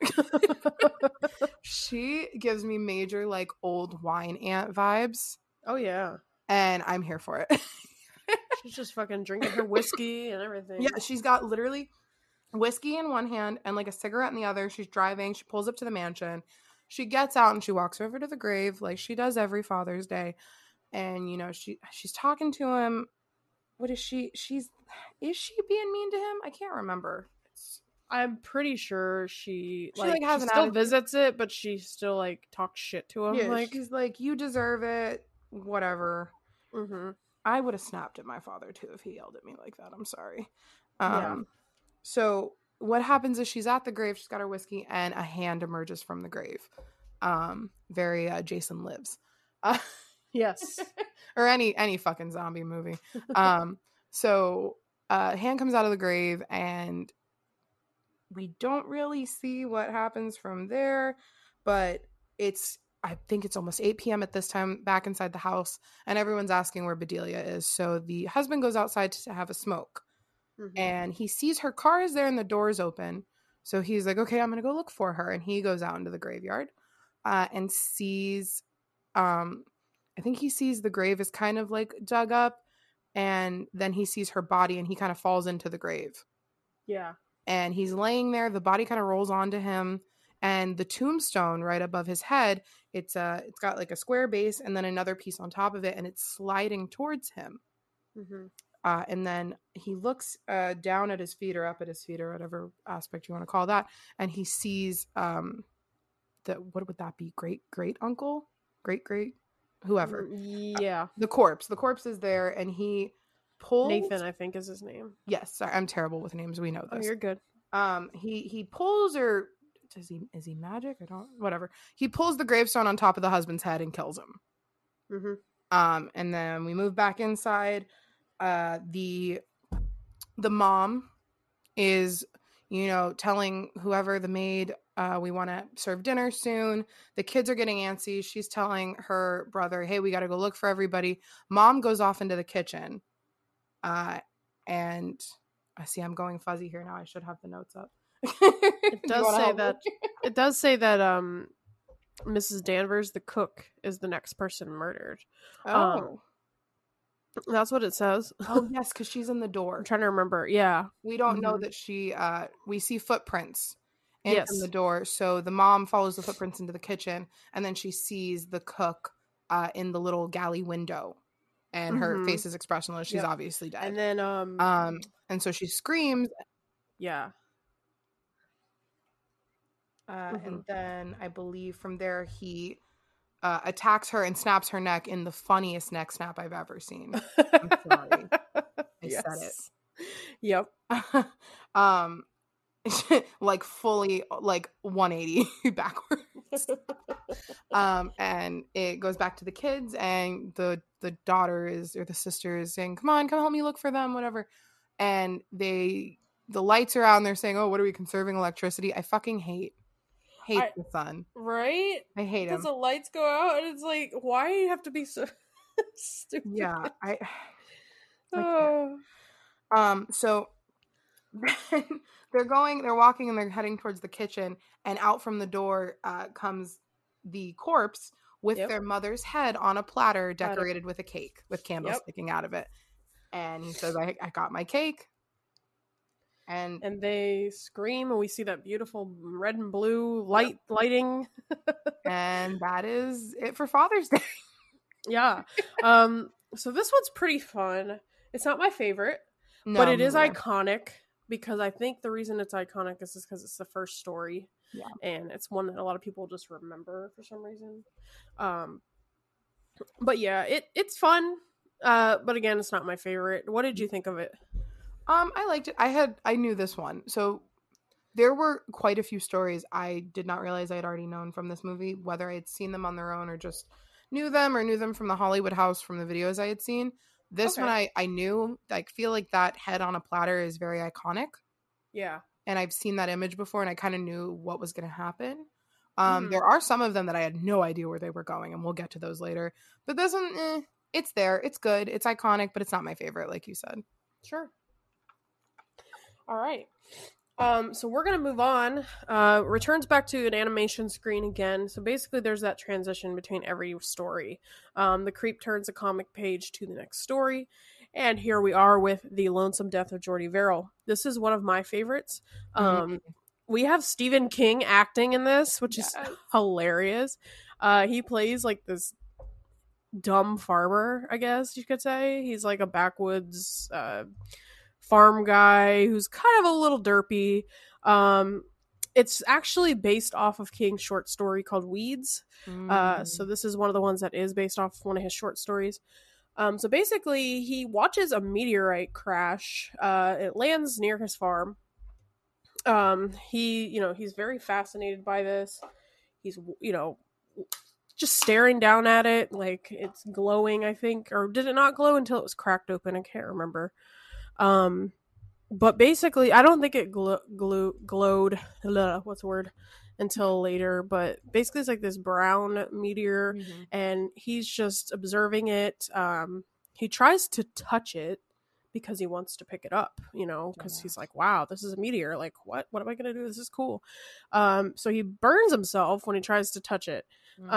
She gives me major like old wine aunt vibes.
Oh yeah,
and I'm here for it.
She's just fucking drinking her whiskey and everything.
Yeah, she's got literally whiskey in one hand and like a cigarette in the other. She's driving. She pulls up to the mansion. She gets out and she walks over to the grave like she does every Father's Day. And, you know, she's talking to him. What is she? Is she being mean to him? I can't remember.
I'm pretty sure she
has
she
an
still
attitude.
Visits it, but she still like talks shit to him.
Yeah,
like
she's like, you deserve it. Whatever.
Mm-hmm.
I would have snapped at my father too if he yelled at me like that. I'm sorry.
Yeah.
So what happens is she's at the grave, she's got her whiskey, and a hand emerges from the grave. Very Jason Lives.
Yes.
Or any fucking zombie movie. So hand comes out of the grave, and we don't really see what happens from there, but I think it's almost 8 p.m. at this time back inside the house, and everyone's asking where Bedelia is. So the husband goes outside to have a smoke. And he sees her car is there and the door's open. So he's like, okay, I'm going to go look for her. And he goes out into the graveyard and sees, I think he sees the grave is kind of like dug up. And then he sees her body and he kind of falls into the grave.
Yeah.
And he's laying there. The body kind of rolls onto him. And the tombstone right above his head, it's got like a square base and then another piece on top of it. And it's sliding towards him. And then he looks down at his feet or up at his feet or whatever aspect you want to call that. And he sees what would that be? Great uncle? Great whoever.
Yeah.
The corpse. The corpse is there and he pulls.
Nathan, I think is his name.
Yes. Sorry, I'm terrible with names. We know this.
Oh, you're good.
He pulls or is he magic? Whatever. He pulls the gravestone on top of the husband's head and kills him. And then we move back inside. The mom is, you know, telling whoever the maid, we want to serve dinner soon. The kids are getting antsy. She's telling her brother, hey, we got to go look for everybody. Mom goes off into the kitchen. And I see I'm going fuzzy here now. I should have the notes up.
It does say that Mrs. Danvers, the cook, is the next person murdered. That's what it says.
Oh, yes, because she's in the door.
I'm trying to remember. Yeah.
We don't know that she, we see footprints in the door. So the mom follows the footprints into the kitchen, and then she sees the cook in the little galley window, and her face is expressionless. She's obviously dead.
And then,
and so she screams.
Yeah.
And then I believe from there he attacks her and snaps her neck in the funniest neck snap I've ever seen. I'm sorry. I said it.
Yep.
Like fully like 180 backwards. And it goes back to the kids and the daughter is, or the sister is saying, come help me look for them, whatever. And the lights are out and they're saying, oh, what are we conserving electricity? I fucking hate the sun.
Right?
I hate him.
Because the lights go out and it's like, why do you have to be so stupid?
Yeah. So they're walking and they're heading towards the kitchen, and out from the door comes the corpse with their mother's head on a platter decorated with a cake with candles sticking out of it. And he says, I got my cake. And
they scream, and we see that beautiful red and blue lighting.
And that is it for Father's Day.
Yeah. So this one's pretty fun. It's not my favorite, but it is iconic because I think the reason it's iconic is because it's the first story.
Yeah.
And it's one that a lot of people just remember for some reason. But yeah, it's fun. But again, it's not my favorite. What did you think of it?
I liked it. I knew this one. So there were quite a few stories I did not realize I had already known from this movie, whether I had seen them on their own or just knew them from the Hollywood House from the videos I had seen. This one I knew, like, feel like that head on a platter is very iconic.
Yeah.
And I've seen that image before and I kind of knew what was going to happen. There are some of them that I had no idea where they were going, and we'll get to those later. But this one, it's there. It's good. It's iconic, but it's not my favorite, like you said.
Sure. All right. So we're going to move on. Returns back to an animation screen again. So basically there's that transition between every story. The creep turns a comic page to the next story. And here we are with The Lonesome Death of Jordy Verrill. This is one of my favorites. We have Stephen King acting in this, which is hilarious. He plays like this dumb farmer, I guess you could say. He's like a backwoods farm guy who's kind of a little derpy. It's actually based off of King's short story called Weeds. So this is one of the ones that is based off one of his short stories. So basically he watches a meteorite crash. It lands near his farm. He's very fascinated by this. He's, just staring down at it like it's glowing, I think. Or did it not glow until it was cracked open? I can't remember. But basically, I don't think it glowed, what's the word, until later. But basically, it's like this brown meteor, and he's just observing it. He tries to touch it because he wants to pick it up, because he's like, wow, this is a meteor. Like, what am I going to do? This is cool. So he burns himself when he tries to touch it.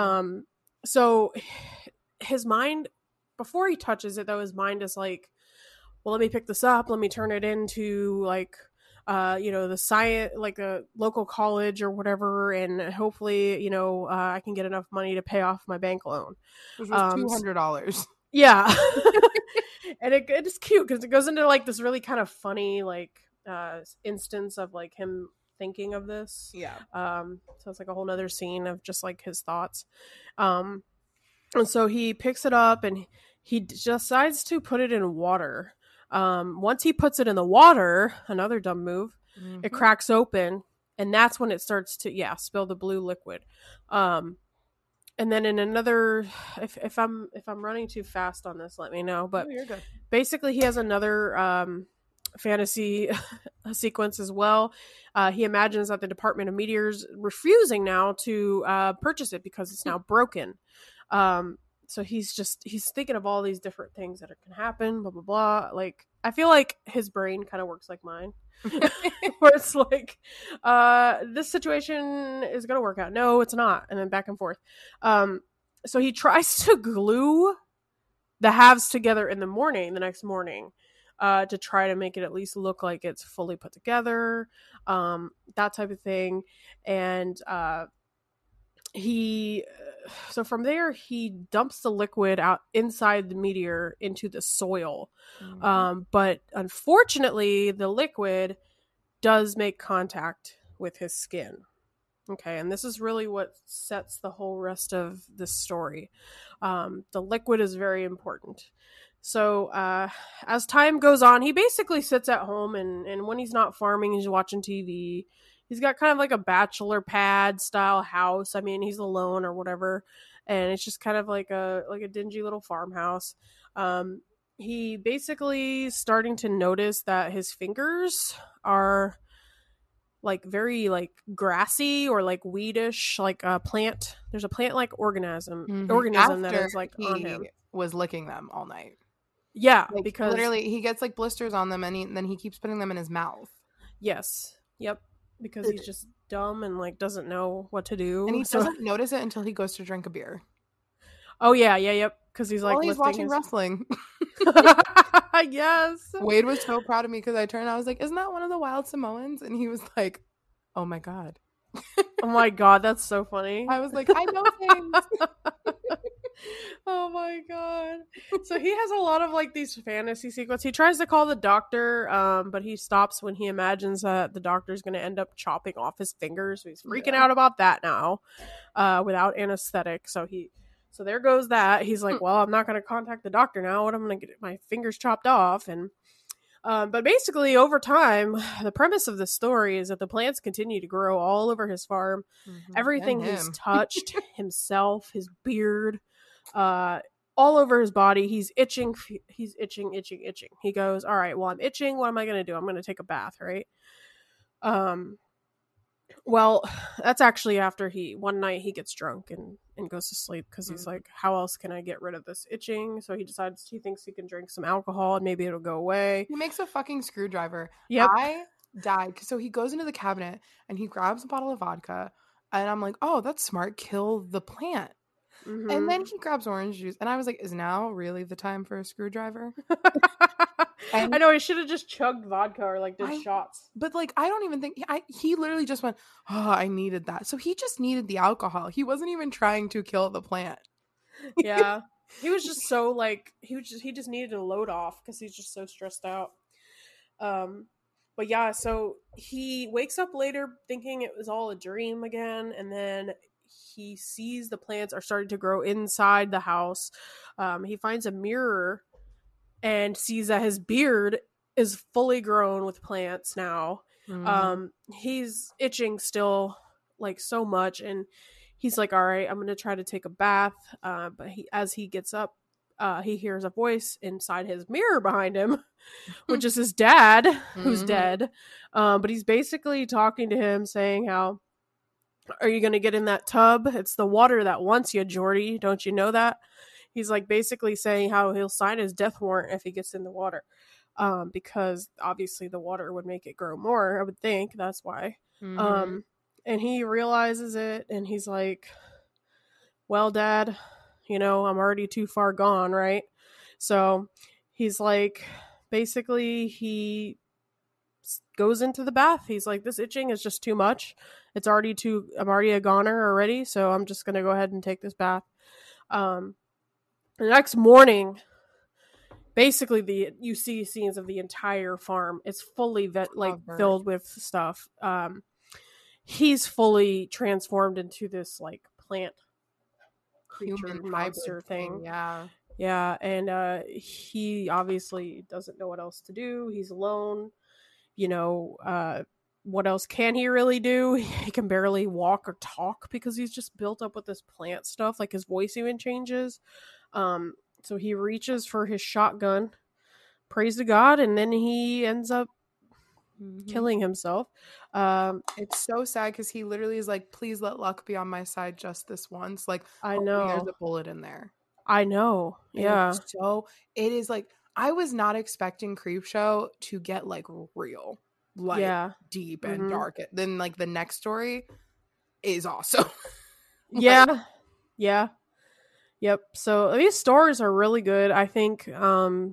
So his mind, before he touches it, though, his mind is like, well, let me pick this up. Let me turn it into like, the science, like a local college or whatever. And hopefully, I can get enough money to pay off my bank loan.
Which was $200.
Yeah. And it's cute because it goes into like this really kind of funny, like, instance of like him thinking of this.
Yeah.
So it's like a whole nother scene of just like his thoughts. And so he picks it up and he decides to put it in water. Once he puts it in the water, another dumb move, it cracks open, and that's when it starts to spill the blue liquid. And then in another, if I'm running too fast on this, let me know. But
you're good.
Basically, he has another fantasy sequence as well. He imagines that the Department of Meteors refusing now to purchase it because it's now broken. So he's thinking of all these different things that can happen, blah, blah, blah. Like, I feel like his brain kind of works like mine. Where it's like, this situation is going to work out. No, it's not. And then back and forth. So he tries to glue the halves together in the next morning, to try to make it at least look like it's fully put together, that type of thing. And so from there he dumps the liquid out inside the meteor into the soil. But unfortunately the liquid does make contact with his skin. Okay, and this is really what sets the whole rest of the story. The liquid is very important. So as time goes on, he basically sits at home, and when he's not farming, he's watching TV. He's got kind of like a bachelor pad style house. I mean, he's alone or whatever, and it's just kind of like a dingy little farmhouse. He basically starting to notice that his fingers are like very like grassy or like weedish, like a plant. There's a plant like organism that is like on him.
Was licking them all night.
Yeah,
like,
because
literally he gets like blisters on them, and then he keeps putting them in his mouth.
Yes. Yep. Because he's just dumb and like doesn't know what to do,
and he doesn't notice it until he goes to drink a beer.
Oh yeah, yep. Because he's like,
he's watching wrestling.
Yes.
Wade was so proud of me because I turned and I was like, "Isn't that one of the Wild Samoans?" And he was like, "Oh my god."
Oh my god, that's so funny.
I was like, I know things.
Oh my god. So he has a lot of like these fantasy sequences. He tries to call the doctor, but he stops when he imagines that the doctor's going to end up chopping off his fingers. So he's freaking out about that now, without anesthetic. So there goes that. He's like, well, I'm not going to contact the doctor now. What am I going to get my fingers chopped off? And but basically, over time, the premise of the story is that the plants continue to grow all over his farm. Everything he's touched, himself, his beard, all over his body. He's itching. He's itching. He goes, all right, well, I'm itching. What am I going to do? I'm going to take a bath, right? Well, that's actually after one night he gets drunk and goes to sleep because he's like, how else can I get rid of this itching? So he thinks he can drink some alcohol and maybe it'll go away.
He makes a fucking screwdriver.
Yep.
I died. So he goes into the cabinet and he grabs a bottle of vodka and I'm like, oh, that's smart. Kill the plant. And then he grabs orange juice and I was like, is now really the time for a screwdriver?
I know, he should have just chugged vodka or like did shots.
But like, I don't even think he literally just went, oh, I needed that. So he just needed the alcohol. He wasn't even trying to kill the plant.
Yeah. He was just so like, he just needed to load off because he's just so stressed out. But yeah, so he wakes up later thinking it was all a dream again. And then he sees the plants are starting to grow inside the house. He finds a mirror and sees that his beard is fully grown with plants now. He's itching still like so much, and he's like, all right, I'm gonna try to take a bath. But as he gets up, he hears a voice inside his mirror behind him, which is his dad, who's dead. But he's basically talking to him, saying how, are you gonna get in that tub? It's the water that wants you, Jordy. Don't you know that? He's like basically saying how he'll sign his death warrant if he gets in the water. Because obviously the water would make it grow more, I would think. That's why. And he realizes it and he's like, well, Dad, I'm already too far gone, right? So he's like, basically he goes into the bath. He's like, this itching is just too much. I'm already a goner already, so I'm just going to go ahead and take this bath. The next morning, basically you see scenes of the entire farm. It's fully filled with stuff. He's fully transformed into this like plant creature
Human
monster thing.
Yeah.
And he obviously doesn't know what else to do. He's alone. What else can he really do? He can barely walk or talk because he's just built up with this plant stuff. Like his voice even changes. So he reaches for his shotgun, prays to God, and then he ends up killing himself.
It's so sad because he literally is like, please let luck be on my side just this once. Like,
I know
there's a bullet in there.
I know. Yeah.
So it is like, I was not expecting Creepshow to get like real, like deep and dark. Then like the next story is awesome.
Yeah. Yep. So these stories are really good. I think a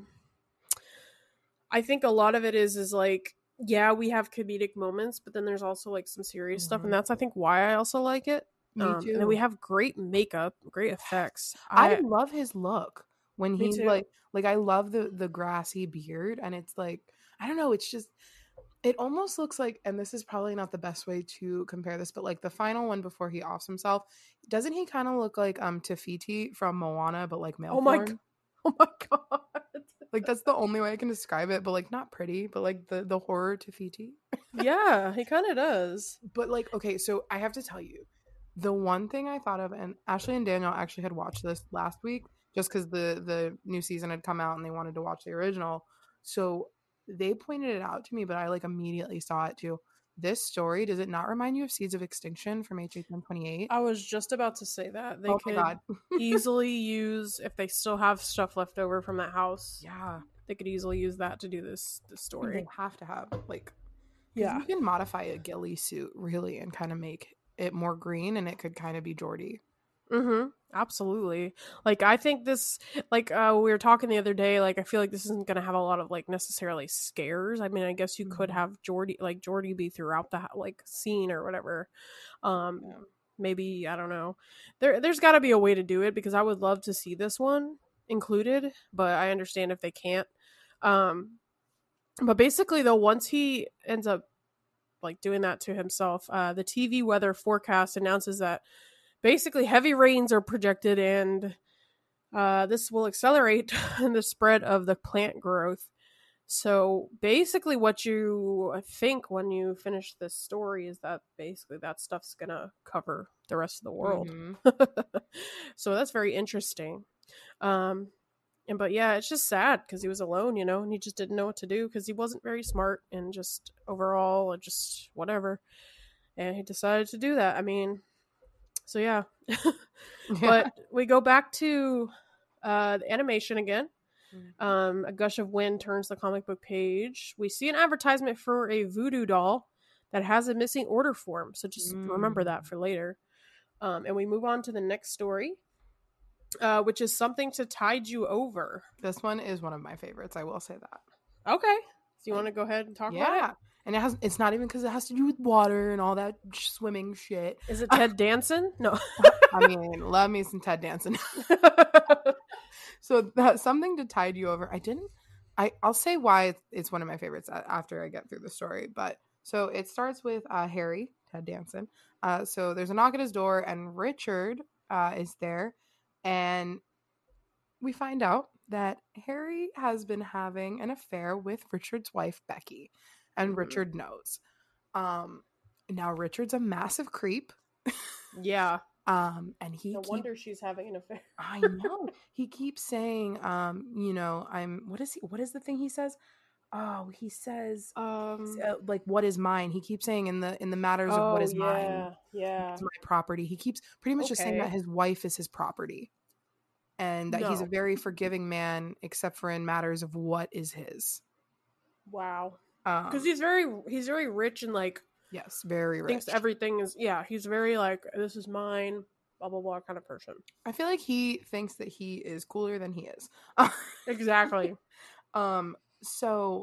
lot of it is like, yeah, we have comedic moments, but then there's also like some serious stuff, and that's I think why I also like it.
Me too.
And then we have great makeup, great effects.
I love his look when he's like I love the grassy beard, and it's like, I don't know, it's just, it almost looks like, and this is probably not the best way to compare this, but like the final one before he offs himself, doesn't he kind of look like Tafiti from Moana, but like male form?
Oh my god.
Like that's the only way I can describe it, but like not pretty, but like the horror Tafiti.
Yeah, he kind of does.
But like, okay, so I have to tell you, the one thing I thought of, and Ashley and Daniel actually had watched this last week just because the new season had come out and they wanted to watch the original. So they pointed it out to me, but I like immediately saw it too. This story, does it not remind you of Seeds of Extinction from H.H.128?
I was just about to say that. They could easily use, if they still have stuff left over from that house.
Yeah.
They could easily use that to do this story.
They have to have, like,
yeah.
You can modify a ghillie suit, really, and kind of make it more green, and it could kind of be Geordie.
Absolutely. Like, I think this, like, we were talking the other day, like, I feel like this isn't going to have a lot of, like, necessarily scares. I mean, I guess you could have Geordie be throughout the, like, scene or whatever. maybe, I don't know. There's got to be a way to do it, because I would love to see this one included, but I understand if they can't. But basically, though, once he ends up like doing that to himself, the TV weather forecast announces that basically heavy rains are projected, and this will accelerate the spread of the plant growth. So basically what you think when you finish this story is that basically that stuff's gonna cover the rest of the world. So that's very interesting. But yeah, it's just sad because he was alone, and he just didn't know what to do because he wasn't very smart and just overall just whatever. And he decided to do that. I mean, so yeah. But we go back to the animation again. A gush of wind turns the comic book page. We see an advertisement for a voodoo doll that has a missing order form, so just remember that for later. And we move on to the next story, which is Something to Tide You Over.
This one is one of my favorites, I will say that.
Okay, so you want to go ahead and talk about it?
And it's not even because it has to do with water and all that swimming shit.
Is it Ted Danson? No.
I mean, love me some Ted Danson. So that's Something to Tide You Over. I'll say why it's one of my favorites after I get through the story. But so it starts with Harry, Ted Danson. So there's a knock at his door, and Richard is there. And we find out that Harry has been having an affair with Richard's wife, Becky. And Richard knows. Now Richard's a massive creep.
Yeah.
And
no wonder she's having an affair.
I know. He keeps saying, what is the thing he says? Oh, he says, like, what is mine? He keeps saying in the matters of what is mine.
Yeah.
It's my property. He keeps pretty much just saying that his wife is his property. And that he's a very forgiving man, except for in matters of what is his.
Wow. Because he's very rich and like,
yes, very rich.
Thinks everything is, he's very like, this is mine, blah, blah, blah kind of person.
I feel like he thinks that he is cooler than he is.
Exactly.
So,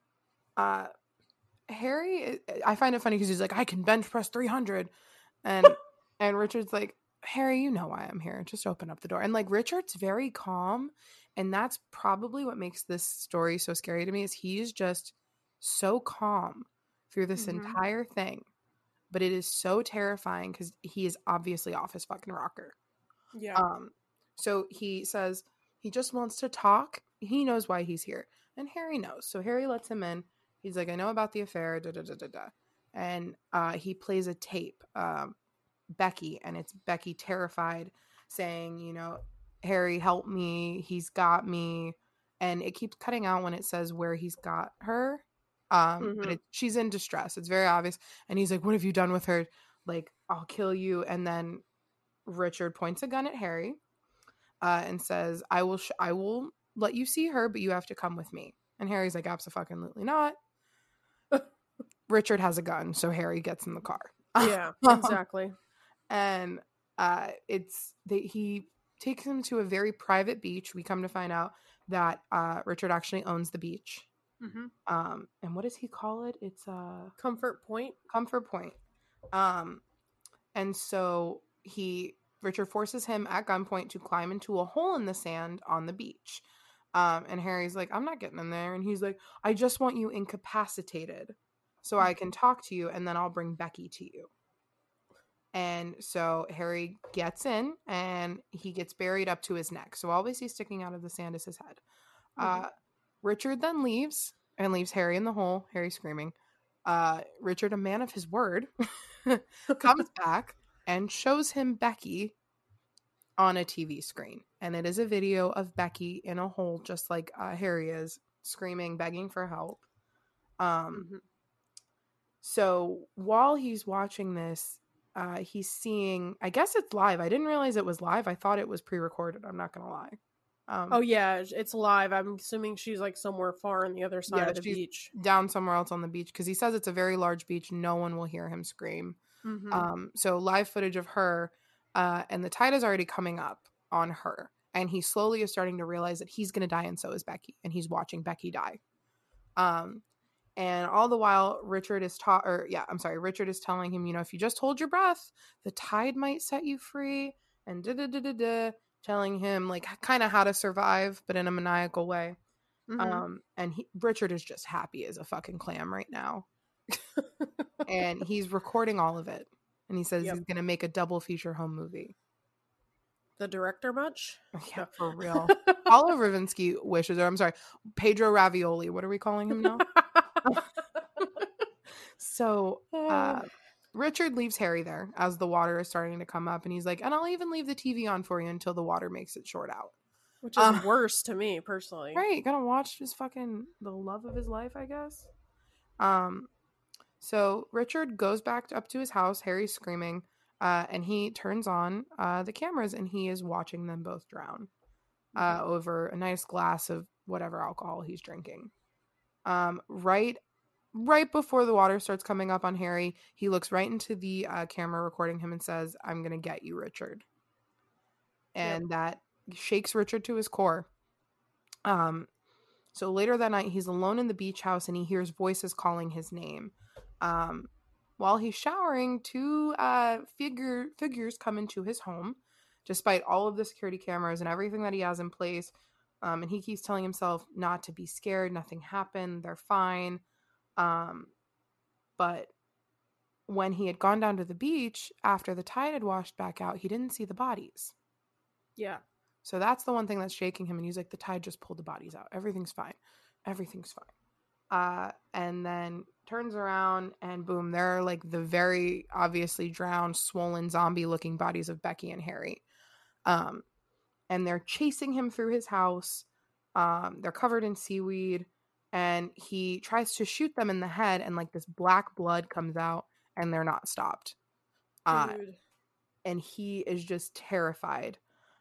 Harry, I find it funny because he's like, I can bench press 300. And Richard's like, Harry, you know why I'm here. Just open up the door. And like, Richard's very calm. And that's probably what makes this story so scary to me, is he's just so calm through this entire thing, but it is so terrifying because he is obviously off his fucking rocker.
Yeah.
So he says he just wants to talk. He knows why he's here, and Harry knows. So Harry lets him in. He's like, I know about the affair. Da da da da da. And he plays a tape, Becky, and it's Becky terrified, saying, Harry, help me. He's got me, and it keeps cutting out when it says where he's got her. But she's in distress. It's very obvious. And he's like, what have you done with her? Like, I'll kill you. And then Richard points a gun at Harry and says, I will let you see her, but you have to come with me. And Harry's like, abso-fucking-lutely not. Richard has a gun, so Harry gets in the car.
Yeah, exactly.
And he takes him to a very private beach. We come to find out that Richard actually owns the beach. And what does he call it? It's a
Comfort Point.
And so Richard forces him at gunpoint to climb into a hole in the sand on the beach. And Harry's like, I'm not getting in there. And he's like, I just want you incapacitated so I can talk to you, and then I'll bring Becky to you. And so Harry gets in, and he gets buried up to his neck. So all we see sticking out of the sand is his head. Richard then leaves Harry in the hole. Harry screaming. Richard, a man of his word, comes back and shows him Becky on a TV screen. And it is a video of Becky in a hole, just like Harry is, screaming, begging for help. So while he's watching this, he's seeing, I guess it's live. I didn't realize it was live. I thought it was pre-recorded. I'm not going to lie.
Oh yeah, it's live. I'm assuming she's like somewhere far on the other side of the beach,
down somewhere else on the beach, because he says it's a very large beach. No one will hear him scream. So live footage of her, and the tide is already coming up on her, and he slowly is starting to realize that he's going to die, and so is Becky, and he's watching Becky die. And all the while, Richard is telling him, if you just hold your breath, the tide might set you free, and telling him like kind of how to survive, but in a maniacal way.
Mm-hmm.
And Richard is just happy as a fucking clam right now. And he's recording all of it. And he says he's going to make a double feature home movie.
The director much?
Yeah, for real. Oliver Ravinsky wishes, or I'm sorry, Pedro Ravioli. What are we calling him now? So Richard leaves Harry there as the water is starting to come up. And he's like, and I'll even leave the TV on for you until the water makes it short out.
Which is worse to me, personally.
Right. Gonna watch just fucking the love of his life, I guess. So Richard goes back up to his house. Harry's screaming. And he turns on the cameras, and he is watching them both drown over a nice glass of whatever alcohol he's drinking. Right before the water starts coming up on Harry, he looks right into the camera recording him and says, "I'm going to get you, Richard." And that shakes Richard to his core. So later that night, he's alone in the beach house, and he hears voices calling his name. While he's showering, two figures come into his home, despite all of the security cameras and everything that he has in place. And he keeps telling himself not to be scared. Nothing happened. They're fine. But when he had gone down to the beach, after the tide had washed back out, he didn't see the bodies.
Yeah.
So that's the one thing that's shaking him. And he's like, the tide just pulled the bodies out. Everything's fine. Everything's fine. And then turns around and boom, there are like the very obviously drowned, swollen, zombie looking bodies of Becky and Harry. And they're chasing him through his house. They're covered in seaweed, and he tries to shoot them in the head, and like this black blood comes out, and they're not stopped. And he is just terrified.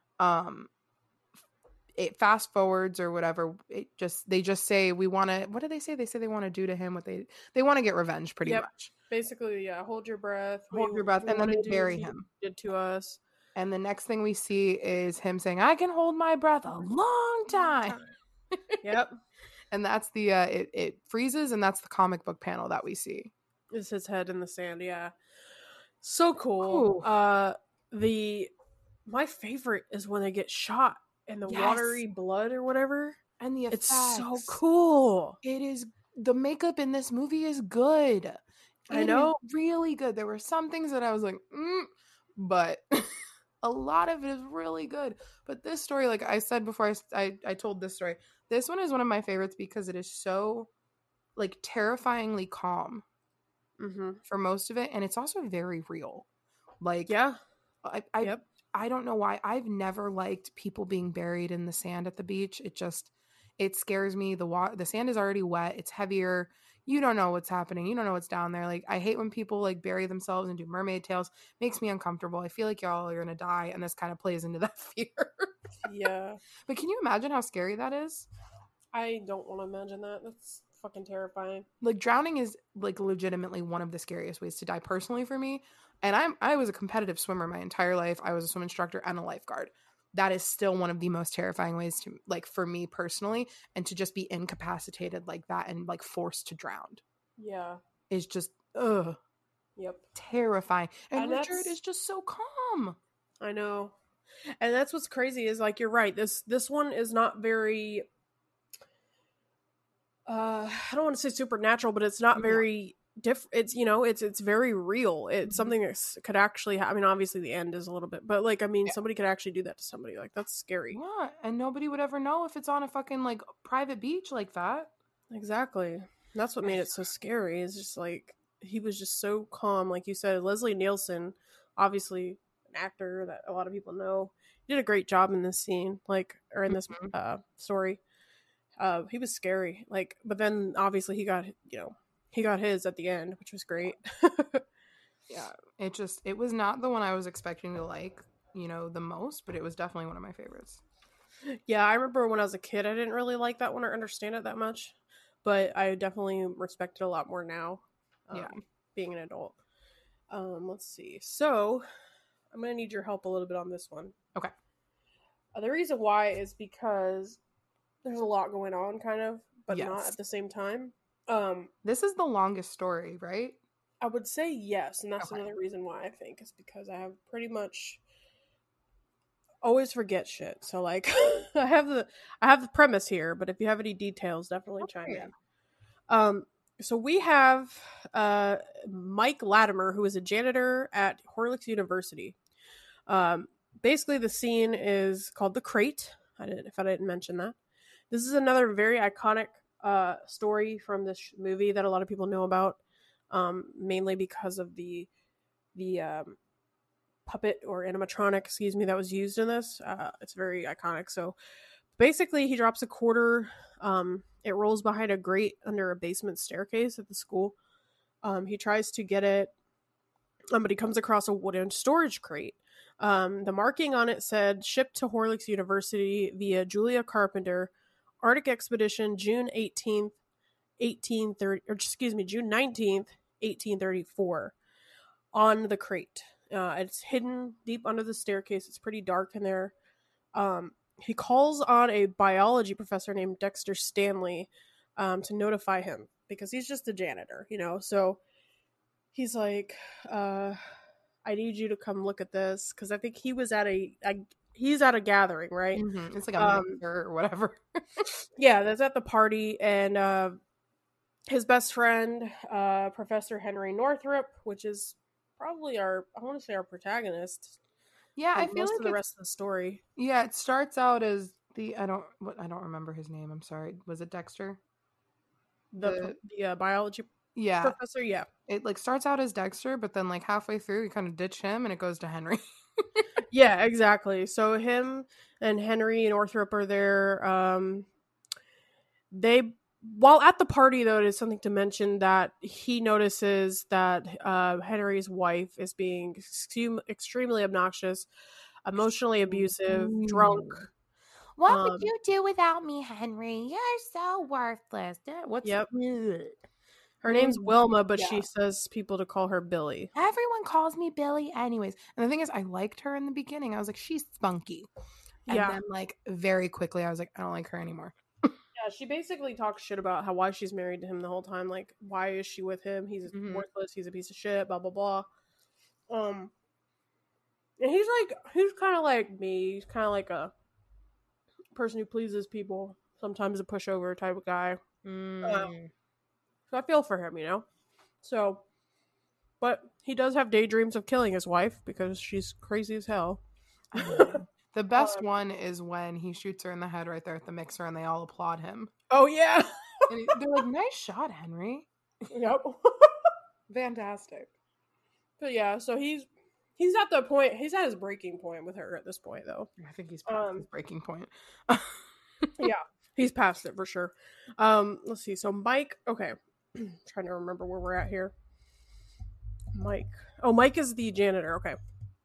It fast forwards or whatever. They just say, we want to, what do they say? They say they want to do to him what they want to get revenge pretty much.
Basically, yeah. Hold your breath.
And then they bury him.
Did to us.
And the next thing we see is him saying, I can hold my breath a long time.
Yep.
And that's the, it freezes, and that's the comic book panel that we see.
It's his head in the sand. Yeah. So cool. Ooh. My favorite is when they get shot and the watery blood or whatever.
And the effects.
It's so cool.
It is. The makeup in this movie is good.
I know.
Really good. There were some things that I was like, but a lot of it is really good. But this story, like I said before I told this story, this one is one of my favorites because it is so like terrifyingly calm for most of it. And it's also very real. Like,
yeah.
I don't know why. I've never liked people being buried in the sand at the beach. It scares me. The sand is already wet. It's heavier. You don't know what's happening. You don't know what's down there. Like, I hate when people like bury themselves and do mermaid tails. Makes me uncomfortable. I feel like y'all are gonna die, and this kind of plays into that fear.
Yeah.
But can you imagine how scary that is?
I don't want to imagine that. That's fucking terrifying.
Like, drowning is like legitimately one of the scariest ways to die personally for me. And I was a competitive swimmer my entire life. I was a swim instructor and a lifeguard. That is still one of the most terrifying ways to, like, for me personally, and to just be incapacitated like that and like forced to drown.
Yeah.
Is just
Yep.
Terrifying. And Richard is just so calm.
I know. And that's what's crazy is, like, you're right. This one is not very I don't want to say supernatural, but it's not very different. It's, it's very real. It's something that could actually I mean, obviously the end is a little bit, but like, I mean, somebody could actually do that to somebody. Like, that's scary.
Yeah, and nobody would ever know if it's on a fucking like private beach like that.
Exactly. That's what made it so scary. Is just like, he was just so calm. Like you said, Leslie Nielsen, obviously an actor that a lot of people know, did a great job in this scene, like, or in this story. He was scary, like, but then obviously he got his at the end, which was great.
Yeah, it was not the one I was expecting to like, the most, but it was definitely one of my favorites.
Yeah, I remember when I was a kid, I didn't really like that one or understand it that much, but I definitely respect it a lot more now. Being an adult. Let's see. So I'm gonna need your help a little bit on this one.
Okay.
The reason why is because there's a lot going on, kind of, but not at the same time.
This is the longest story, right?
I would say yes, and that's
Okay.
another reason why I think is because I have pretty much always forget shit. So like I have the premise here, but if you have any details, definitely chime
yeah.
in. So we have Mike Latimer, who is a janitor at Horlicks University. Basically the scene is called The Crate. If I didn't mention that. This is another very iconic story from this movie that a lot of people know about, mainly because of the puppet or animatronic, excuse me, that was used in this. It's very iconic. So basically, he drops a quarter. It rolls behind a grate under a basement staircase at the school. He tries to get it, but he comes across a wooden storage crate. The marking on it said shipped to Horlicks University via Julia Carpenter, Arctic Expedition, June 18th, 1830, or excuse me, June 19th, 1834, on the crate. It's hidden deep under the staircase. It's pretty dark in there. He calls on a biology professor named Dexter Stanley to notify him because he's just a janitor, you know. So he's like, I need you to come look at this because I think he was at he's at a gathering, right?
Mm-hmm. It's like a mixer or whatever.
Yeah, that's at the party, and his best friend, Professor Henry Northrop, which is probably I want to say our protagonist.
Yeah, I feel
most
like
of the rest of the story.
Yeah, it starts out as I don't remember his name. I'm sorry. Was it Dexter?
The biology professor, yeah.
It like starts out as Dexter, but then like halfway through, you kind of ditch him, and it goes to Henry.
Yeah, exactly. So him and Henry Northrop are there. While at the party, though, it is something to mention that he notices that Henry's wife is being extremely obnoxious, emotionally abusive, drunk.
What would you do without me, Henry? You're so worthless. What's
Yep. Her name's Wilma, but she says people to call her Billy.
Everyone calls me Billy anyways. And the thing is, I liked her in the beginning. I was like, she's spunky. And then like very quickly I was like, I don't like her anymore.
Yeah, she basically talks shit about why she's married to him the whole time. Like, why is she with him? He's worthless. He's a piece of shit. Blah blah blah. And he's kind of like me. He's kind of like a person who pleases people. Sometimes a pushover type of guy. So I feel for him, you know. So, but he does have daydreams of killing his wife because she's crazy as hell.
The best one is when he shoots her in the head right there at the mixer and they all applaud him.
Oh, yeah.
And they're like, nice shot, Henry.
Yep.
Fantastic.
But yeah, so he's at the point, he's at his breaking point with her at this point, though.
I think he's past his breaking point.
Yeah, he's past it for sure. Let's see. So Mike, okay. Trying to remember where we're at here. Mike. Oh, Mike is the janitor. Okay.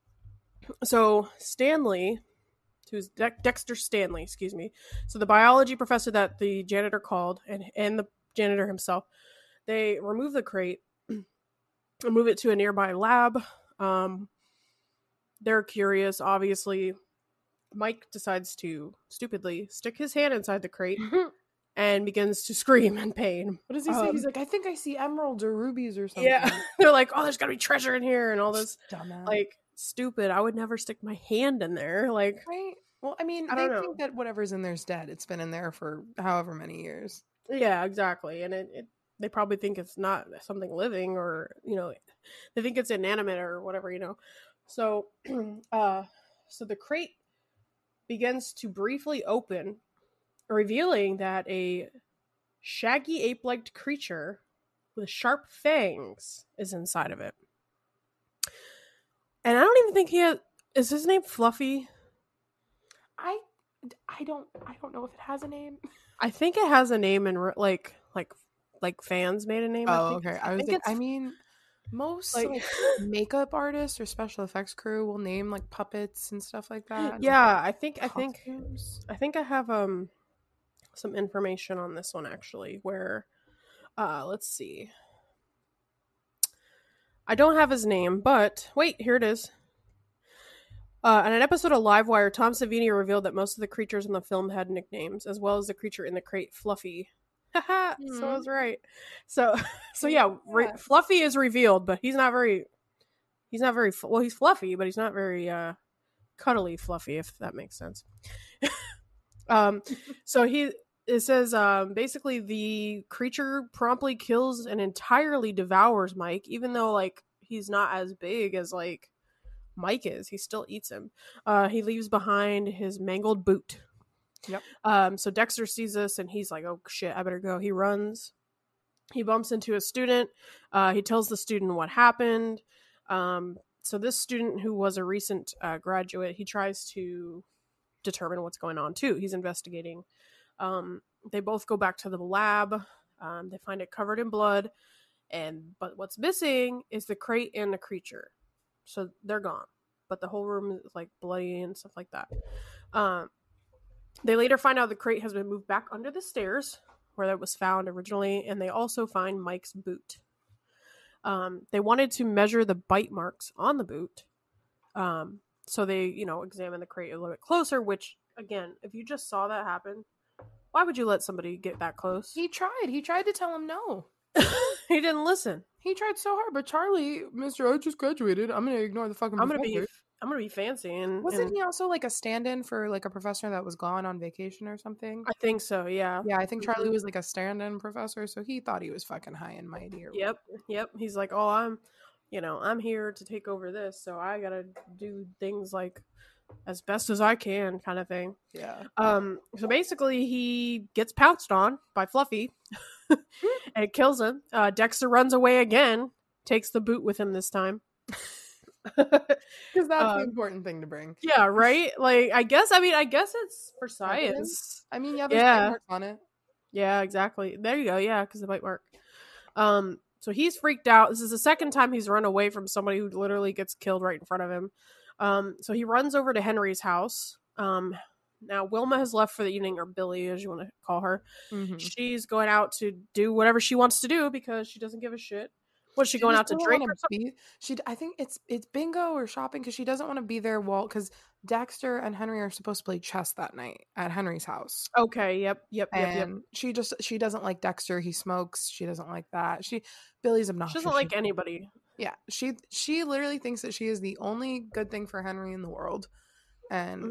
So Stanley, who's Dexter Stanley, excuse me. So the biology professor that the janitor called and the janitor himself, they remove the crate and move it to a nearby lab. They're curious, obviously. Mike decides to stupidly stick his hand inside the crate and begins to scream in pain.
What does he say? He's like, I think I see emeralds or rubies or something.
Yeah. They're like, oh, there's gotta be treasure in here and all this.
Dumbass.
Like, stupid. I would never stick my hand in there. Like,
right? Well, I mean, they think that whatever's in there's dead. It's been in there for however many years.
Yeah, exactly. And they probably think it's not something living, or, you know, they think it's inanimate or whatever, you know. So, so the crate begins to briefly open, revealing that a shaggy ape-like creature with sharp fangs is inside of it. And I don't even think is his name Fluffy?
I don't know if it has a name.
I think it has a name, and like fans made a name.
Oh, okay. I was like, I mean, most like makeup artists or special effects crew will name like puppets and stuff like that.
Yeah, I think I have some information on this one actually. Where, let's see. I don't have his name, but wait, here it is. On an episode of Livewire, Tom Savini revealed that most of the creatures in the film had nicknames, as well as the creature in the crate, Fluffy. So I was right. So yeah, Fluffy is revealed, but he's not very well, he's fluffy, but he's not very cuddly fluffy, if that makes sense. So it says basically the creature promptly kills and entirely devours Mike, even though like he's not as big as like Mike is. He still eats him. He leaves behind his mangled boot.
Yep.
So Dexter sees this and he's like, oh shit, I better go. He runs. He bumps into a student. He tells the student what happened. So this student, who was a recent graduate, he tries to determine what's going on too. He's investigating. They both go back to the lab. They find it covered in blood, but what's missing is the crate and the creature. So they're gone, but the whole room is like bloody and stuff like that. They later find out the crate has been moved back under the stairs where that was found originally, and they also find Mike's boot. They wanted to measure the bite marks on the boot. So they, examine the crate a little bit closer, which, again, if you just saw that happen, why would you let somebody get that close?
He tried to tell him no.
He didn't listen.
He tried so hard, but Charlie, Mr. I just graduated. I'm gonna ignore the fucking professor.
I'm gonna be fancy. And
wasn't he also like a stand-in for like a professor that was gone on vacation or something?
I think so. Yeah.
Yeah, I think Charlie was like a stand-in professor, so he thought he was fucking high and mighty.
Yep. He's like, oh, I'm here to take over this, so I gotta do things like as best as I can, kind of thing.
Yeah.
So basically, he gets pounced on by Fluffy, and it kills him. Dexter runs away again, takes the boot with him this time.
Because that's the important thing to bring.
Yeah, right? Like, I guess it's for science.
I mean, there's bite marks on it.
Yeah, exactly. There you go. Yeah, because the bite mark. So he's freaked out. This is the second time he's run away from somebody who literally gets killed right in front of him. So he runs over to Henry's house. Now Wilma has left for the evening, or Billy, as you want to call her. Mm-hmm. She's going out to do whatever she wants to do because she doesn't give a shit. What's she going out to drink or something?
I think it's bingo or shopping, because she doesn't want to be there because Dexter and Henry are supposed to play chess that night at Henry's house.
Okay, yep.
She doesn't like Dexter. He smokes. She doesn't like that. Billy's obnoxious.
She doesn't like anybody.
Yeah, she literally thinks that she is the only good thing for Henry in the world, and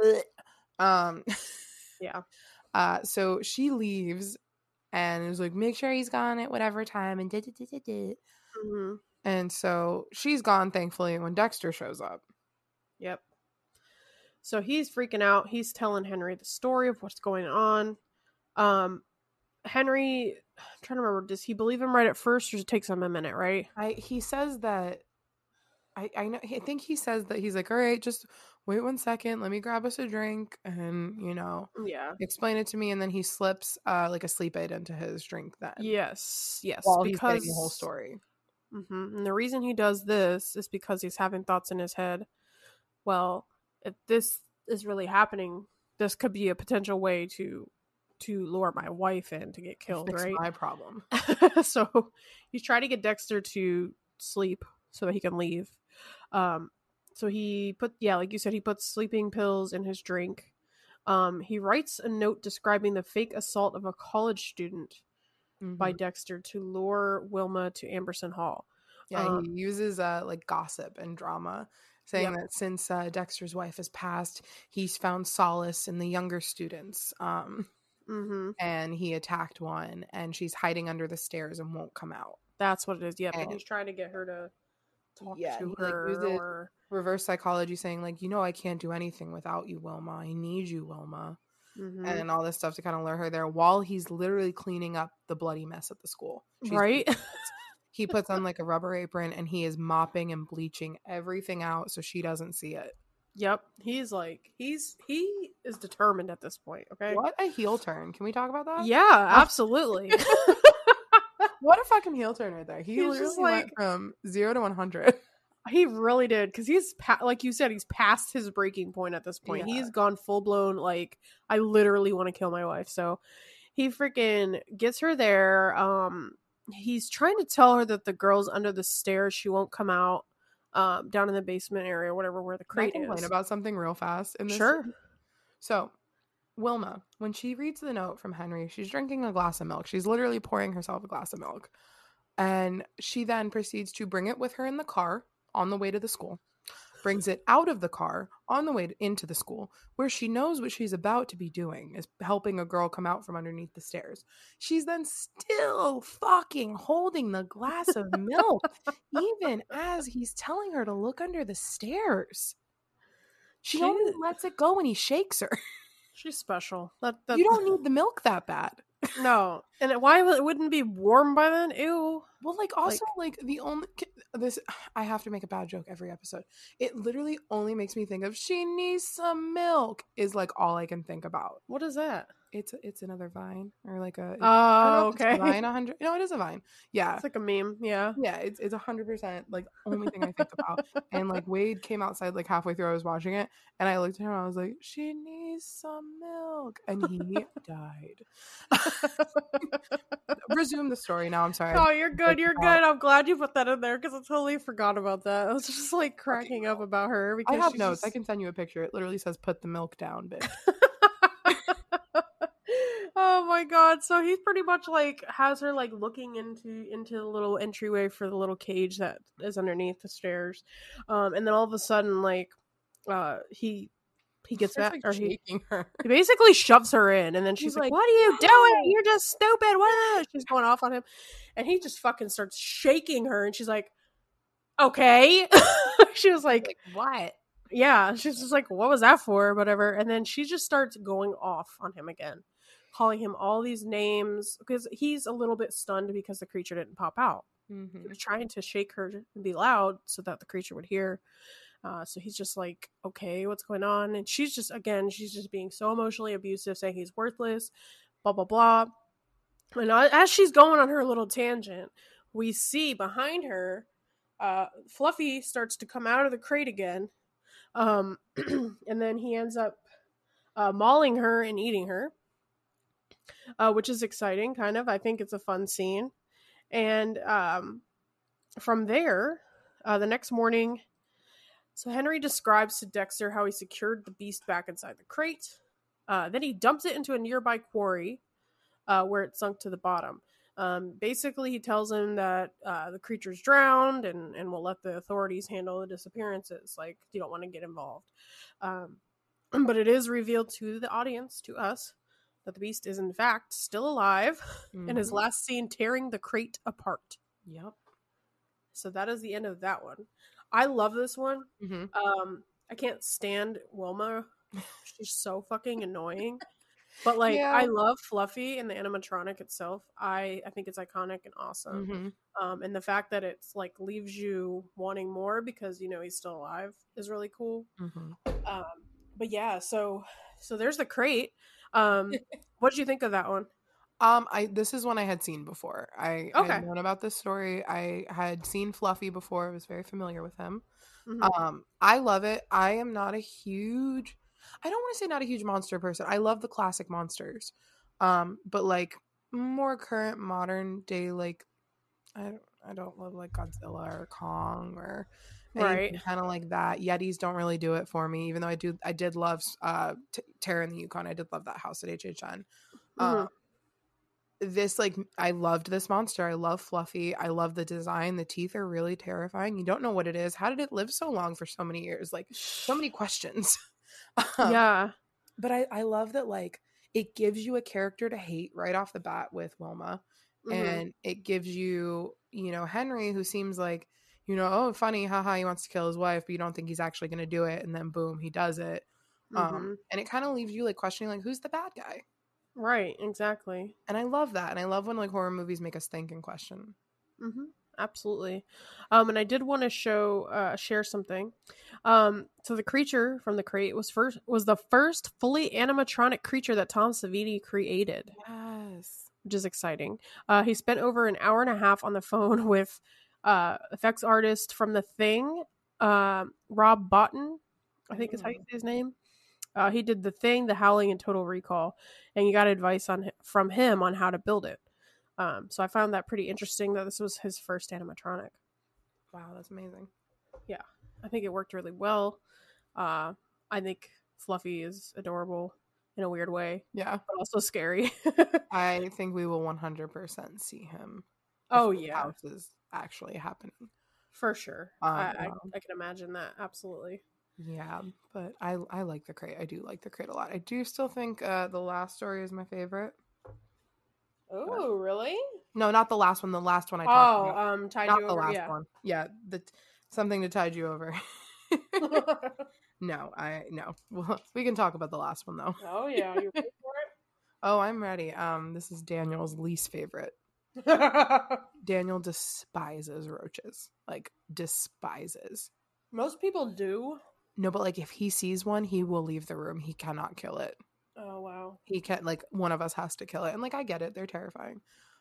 yeah.
So she leaves. And it was like, make sure he's gone at whatever time, and
Mm-hmm.
And so she's gone, thankfully, when Dexter shows up.
Yep. So he's freaking out. He's telling Henry the story of what's going on. Henry, I'm trying to remember, does he believe him right at first, or does it take him a minute, right?
He says that, I know, I think he says that he's like, all right, just wait 1 second, let me grab us a drink, and explain it to me, and then he slips like a sleep aid into his drink then.
Yes,
while
because
he's getting the whole story.
Mm-hmm. And the reason he does this is because he's having thoughts in his head. Well, if this is really happening, this could be a potential way to lure my wife in to get killed,
fix
right?
My problem.
So he's trying to get Dexter to sleep so that he can leave. So he like you said, he puts sleeping pills in his drink. He writes a note describing the fake assault of a college student by Dexter to lure Wilma to Amberson Hall.
Yeah, he uses like gossip and drama, saying that since Dexter's wife has passed, he's found solace in the younger students. And he attacked one, and she's hiding under the stairs and won't come out.
That's what it is. Yep, and he's trying to get her to talk to her, or
reverse psychology, saying like, I can't do anything without you, Wilma. I need you, Wilma. And all this stuff to kind of lure her there while he's literally cleaning up the bloody mess at the school.
Right?
He puts on like a rubber apron and he is mopping and bleaching everything out so she doesn't see it.
Yep. He's like, he is determined at this point. Okay.
What a heel turn. Can we talk about that?
Yeah, absolutely.
What a fucking heel turn right there. He literally went from 0 to 100.
He really did, because he's like you said, he's past his breaking point at this point. He's gone full blown, like, I literally want to kill my wife. So he freaking gets her there. He's trying to tell her that the girl's under the stairs. She won't come out. Down in the basement area, whatever, where the crate is.
Can I complain about something real fast?
Sure.
So Wilma, when she reads the note from Henry, she's drinking a glass of milk. She's literally pouring herself a glass of milk. And she then proceeds to bring it with her in the car on the way to the school, brings it out of the car on the way into the school, where she knows what she's about to be doing is helping a girl come out from underneath the stairs. She's then still fucking holding the glass of milk, even as he's telling her to look under the stairs. She only lets it go when he shakes her.
She's special.
You don't need the milk that bad.
No. And why it wouldn't be warm by then? Ew.
Well, like, also, like, the only... This... I have to make a bad joke every episode. It literally only makes me think of, she needs some milk, is, like, all I can think about.
What is that?
It's another Vine. Or, like, a...
Oh, okay.
Vine 100... No, it is a Vine. Yeah.
It's like a meme. Yeah.
Yeah, it's 100%, like, only thing I think about. And, like, Wade came outside, like, halfway through I was watching it, and I looked at him and I was like, she needs some milk. And he died. Resume the story now. I'm sorry.
Oh, you're good. You're good. I'm glad you put that in there because I totally forgot about that. I was just like cracking up about her. Because
I have notes. I can send you a picture. It literally says, "Put the milk down, bitch."
Oh my god! So he pretty much like has her like looking into the little entryway for the little cage that is underneath the stairs, and then all of a sudden like he gets back,
like
or
shaking her.
He basically shoves her in, and then she's like, "What are you doing? You're just stupid!" What? She's going off on him, and he just fucking starts shaking her, and she's like, "Okay." She was like,
"What?"
Yeah, she's just like, "What was that for?" Whatever, and then she just starts going off on him again, calling him all these names because he's a little bit stunned because the creature didn't pop out.
Mm-hmm.
He was trying to shake her and be loud so that the creature would hear. So he's just like, okay, what's going on? And she's just being so emotionally abusive, saying he's worthless, blah, blah, blah. And as she's going on her little tangent, we see behind her, Fluffy starts to come out of the crate again. And then he ends up mauling her and eating her, which is exciting, kind of. I think it's a fun scene. And from there, the next morning... So Henry describes to Dexter how he secured the beast back inside the crate. Then he dumps it into a nearby quarry where it sunk to the bottom. Basically, he tells him that the creature's drowned and will let the authorities handle the disappearances. Like, you don't want to get involved. But it is revealed to the audience, to us, that the beast is in fact still alive and is last seen tearing the crate apart.
Yep.
So that is the end of that one. I love this one.
Mm-hmm.
I can't stand Wilma. She's so fucking annoying. But like, yeah. I love Fluffy and the animatronic itself. I think it's iconic and awesome. Mm-hmm. And the fact that it's like leaves you wanting more because you know he's still alive is really cool. Mm-hmm. But yeah, so there's the crate. What did you think of that one?
This is one I had seen before. I had known about this story. I had seen Fluffy before. I was very familiar with him. Mm-hmm. I love it. I am not a huge, I don't want to say not a huge monster person. I love the classic monsters. But like more current modern day, like I don't love like Godzilla or Kong or anything kind of like that. Yetis don't really do it for me, even though I did love Terror in the Yukon. I did love that house at HHN. Mm-hmm. This, like, I loved this monster. I love Fluffy. I love the design. The teeth are really terrifying. You don't know what it is. How did it live so long for so many years? Like, so many questions.
Yeah.
But I love that, like, it gives you a character to hate right off the bat with Wilma. Mm-hmm. And it gives you, you know, Henry, who seems like, you know, oh, funny, haha, he wants to kill his wife, but you don't think he's actually going to do it. And then, boom, he does it. Mm-hmm. And it kind of leaves you, like, questioning, like, who's the bad guy?
Right, exactly.
And I love that. And I love when like horror movies make us think and question.
Mm-hmm. Absolutely. And I did want to share something. So the creature from the crate was the first fully animatronic creature that Tom Savini created.
Yes.
Which is exciting. He spent over an hour and a half on the phone with effects artist from The Thing, Rob Bottin, I think is how you say his name. He did The Thing, The Howling, and Total Recall, and you got advice from him on how to build it. So I found that pretty interesting that this was his first animatronic.
Wow, that's amazing.
Yeah, I think it worked really well. I think Fluffy is adorable. in a weird way,
Yeah.
but also scary.
I think we will 100% see him.
Oh,
if this
yeah.
house is actually happening.
For sure. I can imagine that. Absolutely.
Yeah, but I like the crate. I do like the crate a lot. I do still think the last story is my favorite.
Oh, really?
No, not the last one. The last one I talked about.
Tide
Not
You
the
Over.
last
Yeah.
one. Yeah, something to tide you over. No. Well, we can talk about the last one though.
Oh yeah, you ready for
Oh, I'm ready. This is Daniel's least favorite.
it?
Daniel despises roaches. Like despises.
Most people do.
No, but like if he sees one, he will leave the room. He cannot kill it.
Oh wow.
He can't, like, one of us has to kill it. And like I get it, they're terrifying.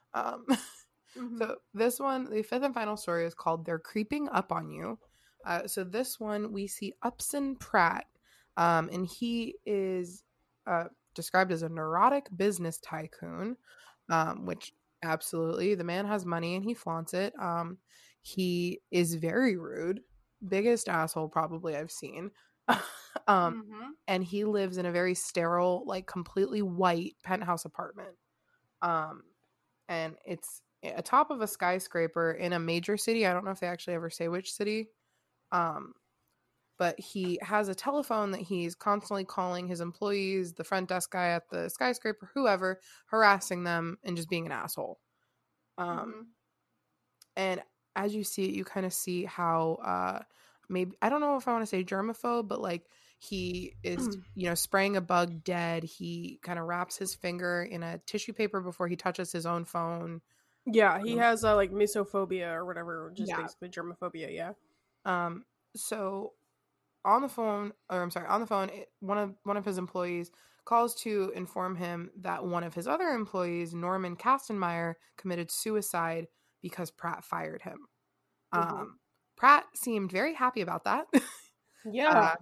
So this one, the fifth and final story, is called They're Creeping Up on You. So this one we see Upson Pratt, and he is described as a neurotic business tycoon, which absolutely, the man has money and he flaunts it. He is very rude, biggest asshole probably I've seen. And he lives in a very sterile, like completely white penthouse apartment. And it's atop of a skyscraper in a major city. I don't know if they actually ever say which city. But he has a telephone that he's constantly calling his employees, the front desk guy at the skyscraper, whoever, harassing them and just being an asshole. And as you see it, you kind of see how maybe, I don't know if I want to say germaphobe, but like he is, spraying a bug dead. He kind of wraps his finger in a tissue paper before he touches his own phone.
Yeah, he has like misophobia or whatever, just
Yeah.
basically germophobia. Yeah.
So on the phone, one of his employees calls to inform him that one of his other employees, Norman Kastenmeier, committed suicide because Pratt fired him. Pratt seemed very happy about that.
Yeah.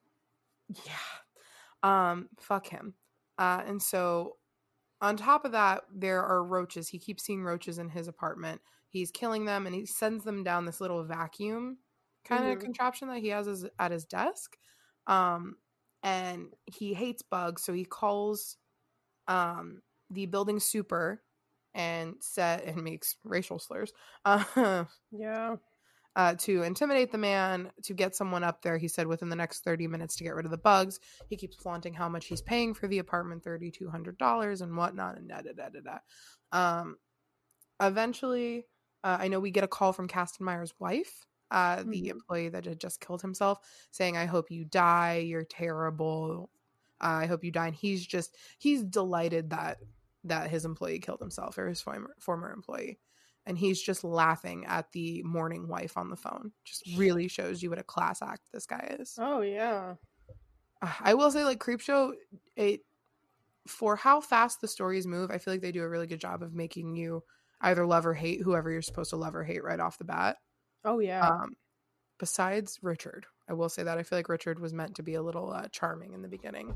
Fuck him. And so on top of that, there are roaches. He keeps seeing roaches in his apartment. He's killing them and he sends them down this little vacuum kind of contraption that he has at his desk. And he hates bugs, so he calls the building super and makes racial slurs.
Yeah.
To intimidate the man, to get someone up there, he said, within the next 30 minutes to get rid of the bugs. He keeps flaunting how much he's paying for the apartment, $3,200 and whatnot, and da-da-da-da-da. Eventually, I know we get a call from Kastenmeier's wife, the employee that had just killed himself, saying, I hope you die, you're terrible, I hope you die. And he's delighted that his employee killed himself, or his former employee. And he's just laughing at the mourning wife on the phone. Just really shows you what a class act this guy is.
Oh, yeah.
I will say, like, Creepshow, for how fast the stories move, I feel like they do a really good job of making you either love or hate whoever you're supposed to love or hate right off the bat.
Oh, yeah.
Besides Richard. I will say that. I feel like Richard was meant to be a little charming in the beginning.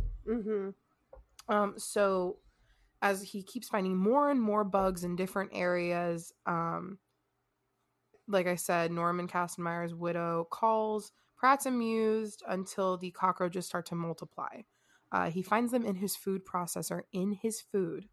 So as he keeps finding more and more bugs in different areas, like I said, Norman Kastenmeier's widow calls. Pratt's amused until the cockroaches start to multiply. He finds them in his food processor, in his food.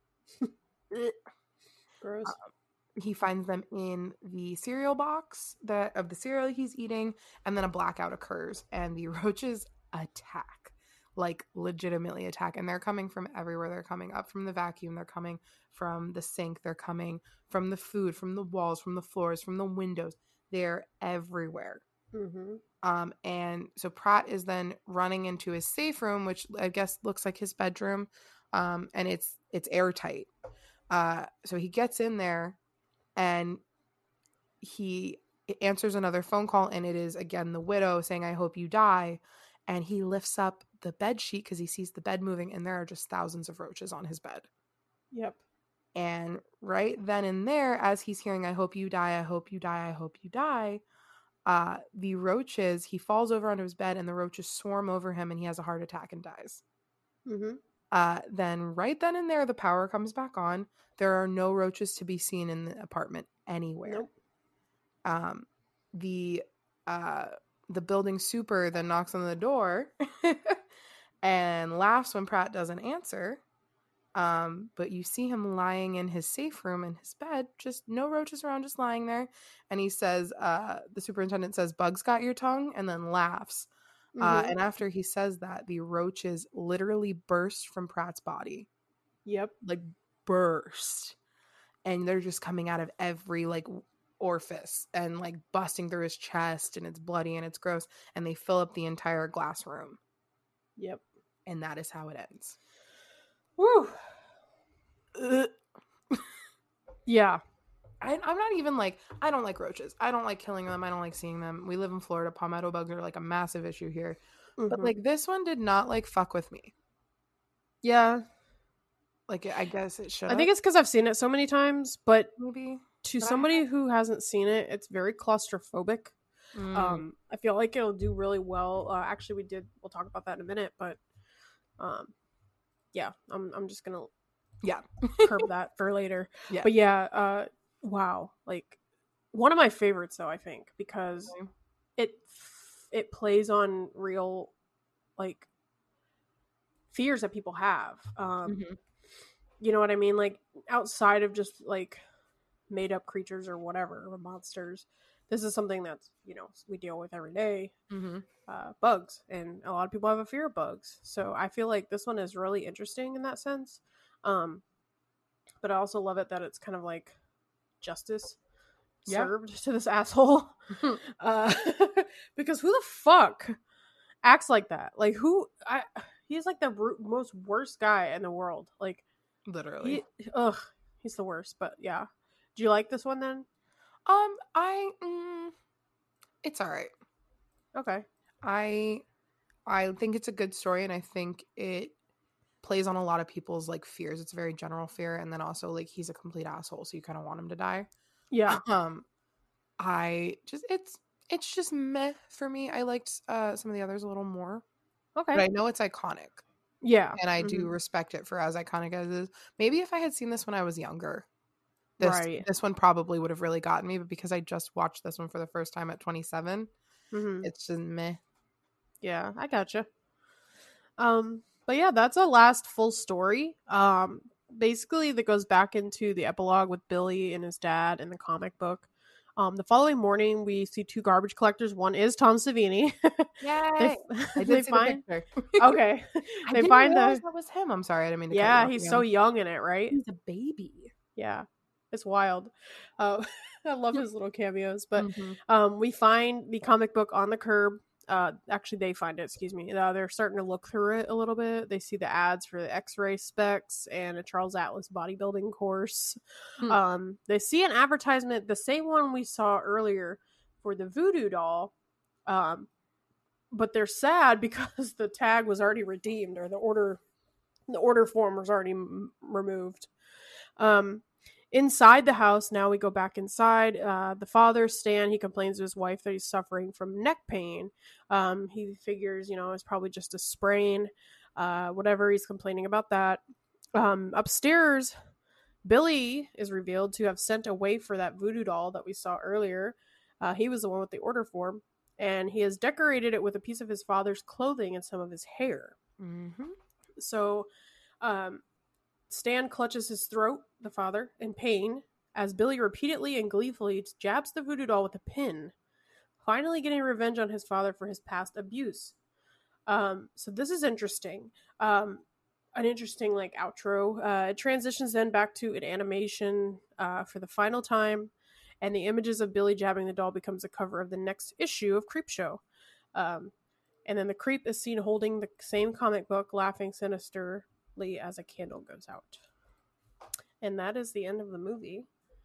Gross.
He finds them in the cereal box of the cereal he's eating, and then a blackout occurs, and the roaches attack. Like, legitimately attack. And they're coming from everywhere. They're coming up from the vacuum. They're coming from the sink. They're coming from the food, from the walls, from the floors, from the windows. They're everywhere. And so Pratt is then running into his safe room, which I guess looks like his bedroom. And it's airtight. So he gets in there and he answers another phone call, and it is again the widow saying, I hope you die. And he lifts up the bed sheet because he sees the bed moving, and there are just thousands of roaches on his bed.
Yep.
And right then and there, as he's hearing, I hope you die, I hope you die, I hope you die, the roaches, he falls over onto his bed, and the roaches swarm over him, and he has a heart attack and dies. Then right then and there, the power comes back on. There are no roaches to be seen in the apartment anywhere.
Nope.
The building super then knocks on the door and laughs when Pratt doesn't answer. But you see him lying in his safe room in his bed, just no roaches around, just lying there. And he says, the superintendent says, "Bugs got your tongue," and then laughs. And after he says that, the roaches literally burst from Pratt's body.
Yep.
Like burst. And they're just coming out of every like orifice and like busting through his chest, and it's bloody and it's gross. And they fill up the entire glass room.
Yep.
And that is how it ends.
Woo. Yeah.
I'm not even like, I don't like roaches. I don't like killing them. I don't like seeing them. We live in Florida. Palmetto bugs are like a massive issue here. But like this one did not like fuck with me.
Yeah.
Like I guess it should.
I think it's because I've seen it so many times, but
maybe
to somebody who hasn't seen it, it's very claustrophobic. I feel like it'll do really well. Actually, we'll talk about that in a minute, but yeah, I'm just gonna curb that for later. Yeah. But yeah, wow, like one of my favorites though, I think, because it plays on real like fears that people have. You know what I mean? Like outside of just like made up creatures or whatever, or monsters. This is something that's, you know, we deal with every day. Bugs. And a lot of people have a fear of bugs. So I feel like this one is really interesting in that sense. But I also love it that it's kind of like justice served to this asshole. Because who the fuck acts like that? Like he's like the most worst guy in the world. Like
literally.
He's the worst. But yeah. Do you like this one then?
It's all right.
Okay.
I think it's a good story, and I think it plays on a lot of people's like fears. It's a very general fear, and then also like he's a complete asshole, so you kind of want him to die.
Yeah.
It's just meh for me. I liked some of the others a little more.
Okay.
But I know it's iconic.
Yeah.
And I do respect it for as iconic as it is. Maybe if I had seen this when I was younger, this one probably would have really gotten me, but because I just watched this one for the first time at 27, it's just meh.
Yeah, I gotcha. But yeah, that's a last full story. Basically that goes back into the epilogue with Billy and his dad in the comic book. The following morning, we see two garbage collectors. One is Tom Savini.
Yay! I did see the picture.
Okay.
They find that was him. I'm sorry, I didn't mean to.
Yeah, he's so young in it, right?
He's a baby.
Yeah, it's wild. I love his little cameos. But we find the comic book on the curb. Actually, they find it. Excuse me. They're starting to look through it a little bit. They see the ads for the X-ray specs and a Charles Atlas bodybuilding course. They see an advertisement, the same one we saw earlier, for the voodoo doll. But they're sad because the tag was already redeemed, or the order form was already removed. Inside the house, now we go back inside. The father, Stan, he complains to his wife that he's suffering from neck pain. He figures, it's probably just a sprain. Whatever, he's complaining about that. Upstairs, Billy is revealed to have sent away for that voodoo doll that we saw earlier. He was the one with the order form, and he has decorated it with a piece of his father's clothing and some of his hair. So, Stan clutches his throat, the father, in pain, as Billy repeatedly and gleefully jabs the voodoo doll with a pin, finally getting revenge on his father for his past abuse. So this is interesting. An interesting, outro. It transitions then back to an animation for the final time, and the images of Billy jabbing the doll becomes the cover of the next issue of Creepshow. And then the creep is seen holding the same comic book, laughing sinisterly as a candle goes out. And that is the end of the movie.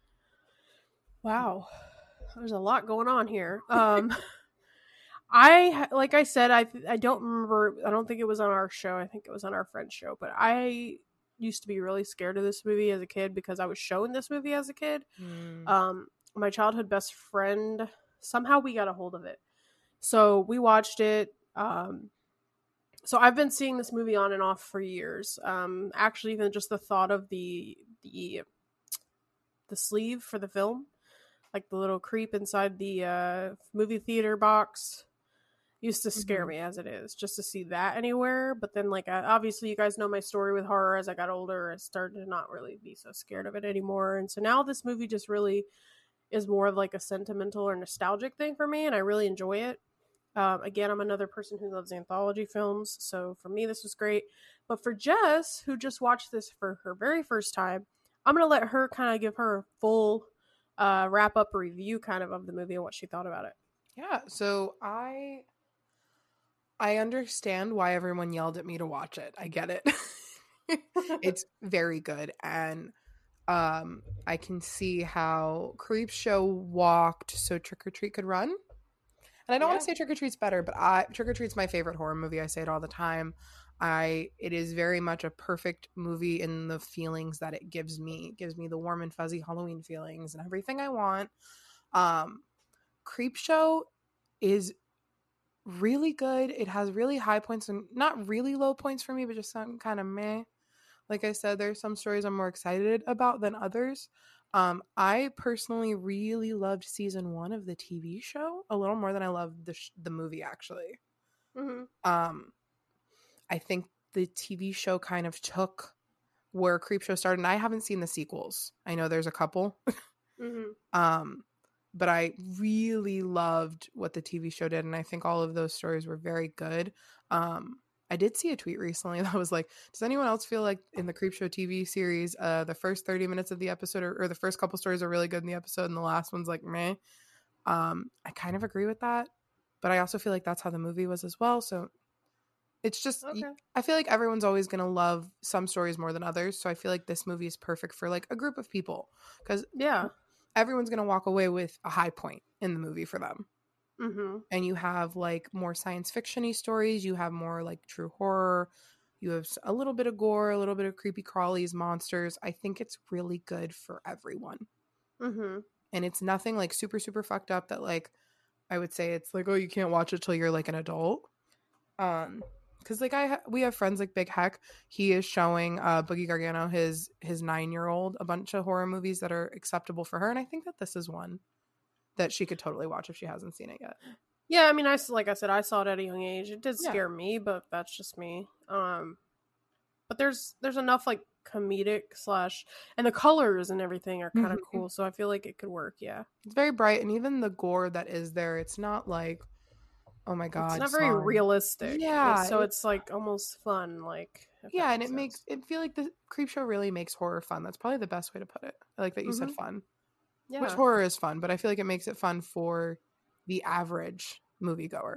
Wow. There's a lot going on here. Like I said, I don't remember, I don't think it was on our show, I think it was on our friend's show, but I used to be really scared of this movie as a kid because I was shown this movie as a kid. My childhood best friend, somehow we got a hold of it. So we watched it. So I've been seeing this movie on and off for years. Actually, even just the thought of the sleeve for the film, like the little creep inside the movie theater box. used to scare me as it is, just to see that anywhere. But then, like, obviously, you guys know my story with horror. As I got older, I started to not really be so scared of it anymore. And so now this movie just really is more of like a sentimental or nostalgic thing for me, and I really enjoy it. Again, I'm another person who loves anthology films, so for me, this was great. But for Jess, who just watched this for her very first time, I'm going to let her kind of give her a full wrap-up review kind of the movie and what she thought about it.
Yeah, so I understand why everyone yelled at me to watch it. I get it. It's very good, and I can see how Creepshow walked so Trick or Treat could run. And I don't want to say Trick or Treat's better, but Trick or Treat's my favorite horror movie. I say it all the time. It is very much a perfect movie in the feelings that it gives me. It gives me the warm and fuzzy Halloween feelings and everything I want. Creepshow is really good. It has really high points and not really low points for me, but just some kind of meh. Like I said, there's some stories I'm more excited about than others. I personally really loved season 1 of the TV show a little more than I loved the movie, actually. I think the TV show kind of took where Creepshow started, and I haven't seen the sequels. I know there's a couple. But I really loved what the TV show did, and I think all of those stories were very good. I did see a tweet recently that was like, does anyone else feel like in the Creepshow TV series, the first 30 minutes of the episode or the first couple stories are really good in the episode and the last one's like meh? I kind of agree with that, but I also feel like that's how the movie was as well. So it's just, I feel like everyone's always going to love some stories more than others. So I feel like this movie is perfect for like a group of people because everyone's going to walk away with a high point in the movie for them. And you have like more science fiction-y stories. You have more like true horror. You have a little bit of gore, a little bit of creepy crawlies, monsters. I think it's really good for everyone. And it's nothing like super, super fucked up that like I would say it's like, oh, you can't watch it till you're like an adult. Because like we have friends like Big Heck. He is showing Boogie Gargano, his 9-year-old, a bunch of horror movies that are acceptable for her. And I think that this is one that she could totally watch if she hasn't seen it yet.
Yeah, I mean, like I said, I saw it at a young age. It did scare me, but that's just me. But there's enough like comedic / and the colors and everything are kind of cool, so I feel like it could work. Yeah,
it's very bright, and even the gore that is there, it's not like, oh my god,
it's not very realistic.
Yeah,
so it's like almost fun. Like
and it feel like the Creepshow really makes horror fun. That's probably the best way to put it. I like that you said fun. Yeah. Which horror is fun, but I feel like it makes it fun for the average moviegoer.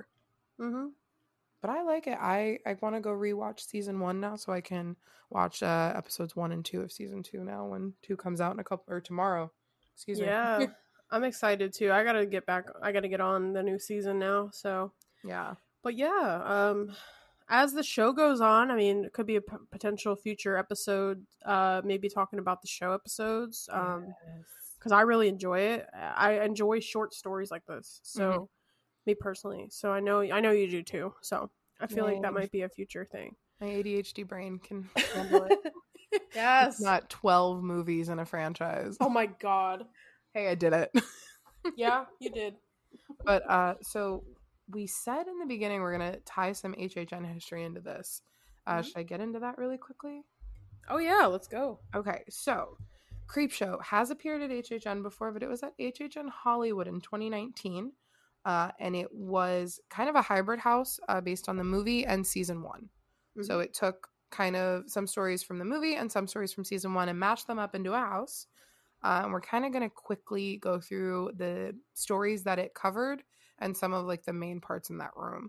But I like it. I want to go rewatch season 1 now so I can watch episodes 1 and 2 of season 2 now when 2 comes out tomorrow. Excuse me.
Yeah, I'm excited too. I gotta get on the new season now. So
yeah.
But yeah, as the show goes on, I mean, it could be a potential future episode, maybe talking about the show episodes. Because I really enjoy it. I enjoy short stories like this. So, me personally. So I know you do too. So I feel like that might be a future thing.
My ADHD brain can handle it.
Yes.
It's not 12 movies in a franchise.
Oh my god.
Hey, I did it.
Yeah, you did.
But so we said in the beginning we're gonna tie some HHN history into this. Should I get into that really quickly?
Oh yeah, let's go.
Okay, so Creepshow has appeared at HHN before, but it was at HHN Hollywood in 2019. And it was kind of a hybrid house based on the movie and season 1. So it took kind of some stories from the movie and some stories from season 1 and mashed them up into a house. And we're kind of going to quickly go through the stories that it covered and some of like the main parts in that room.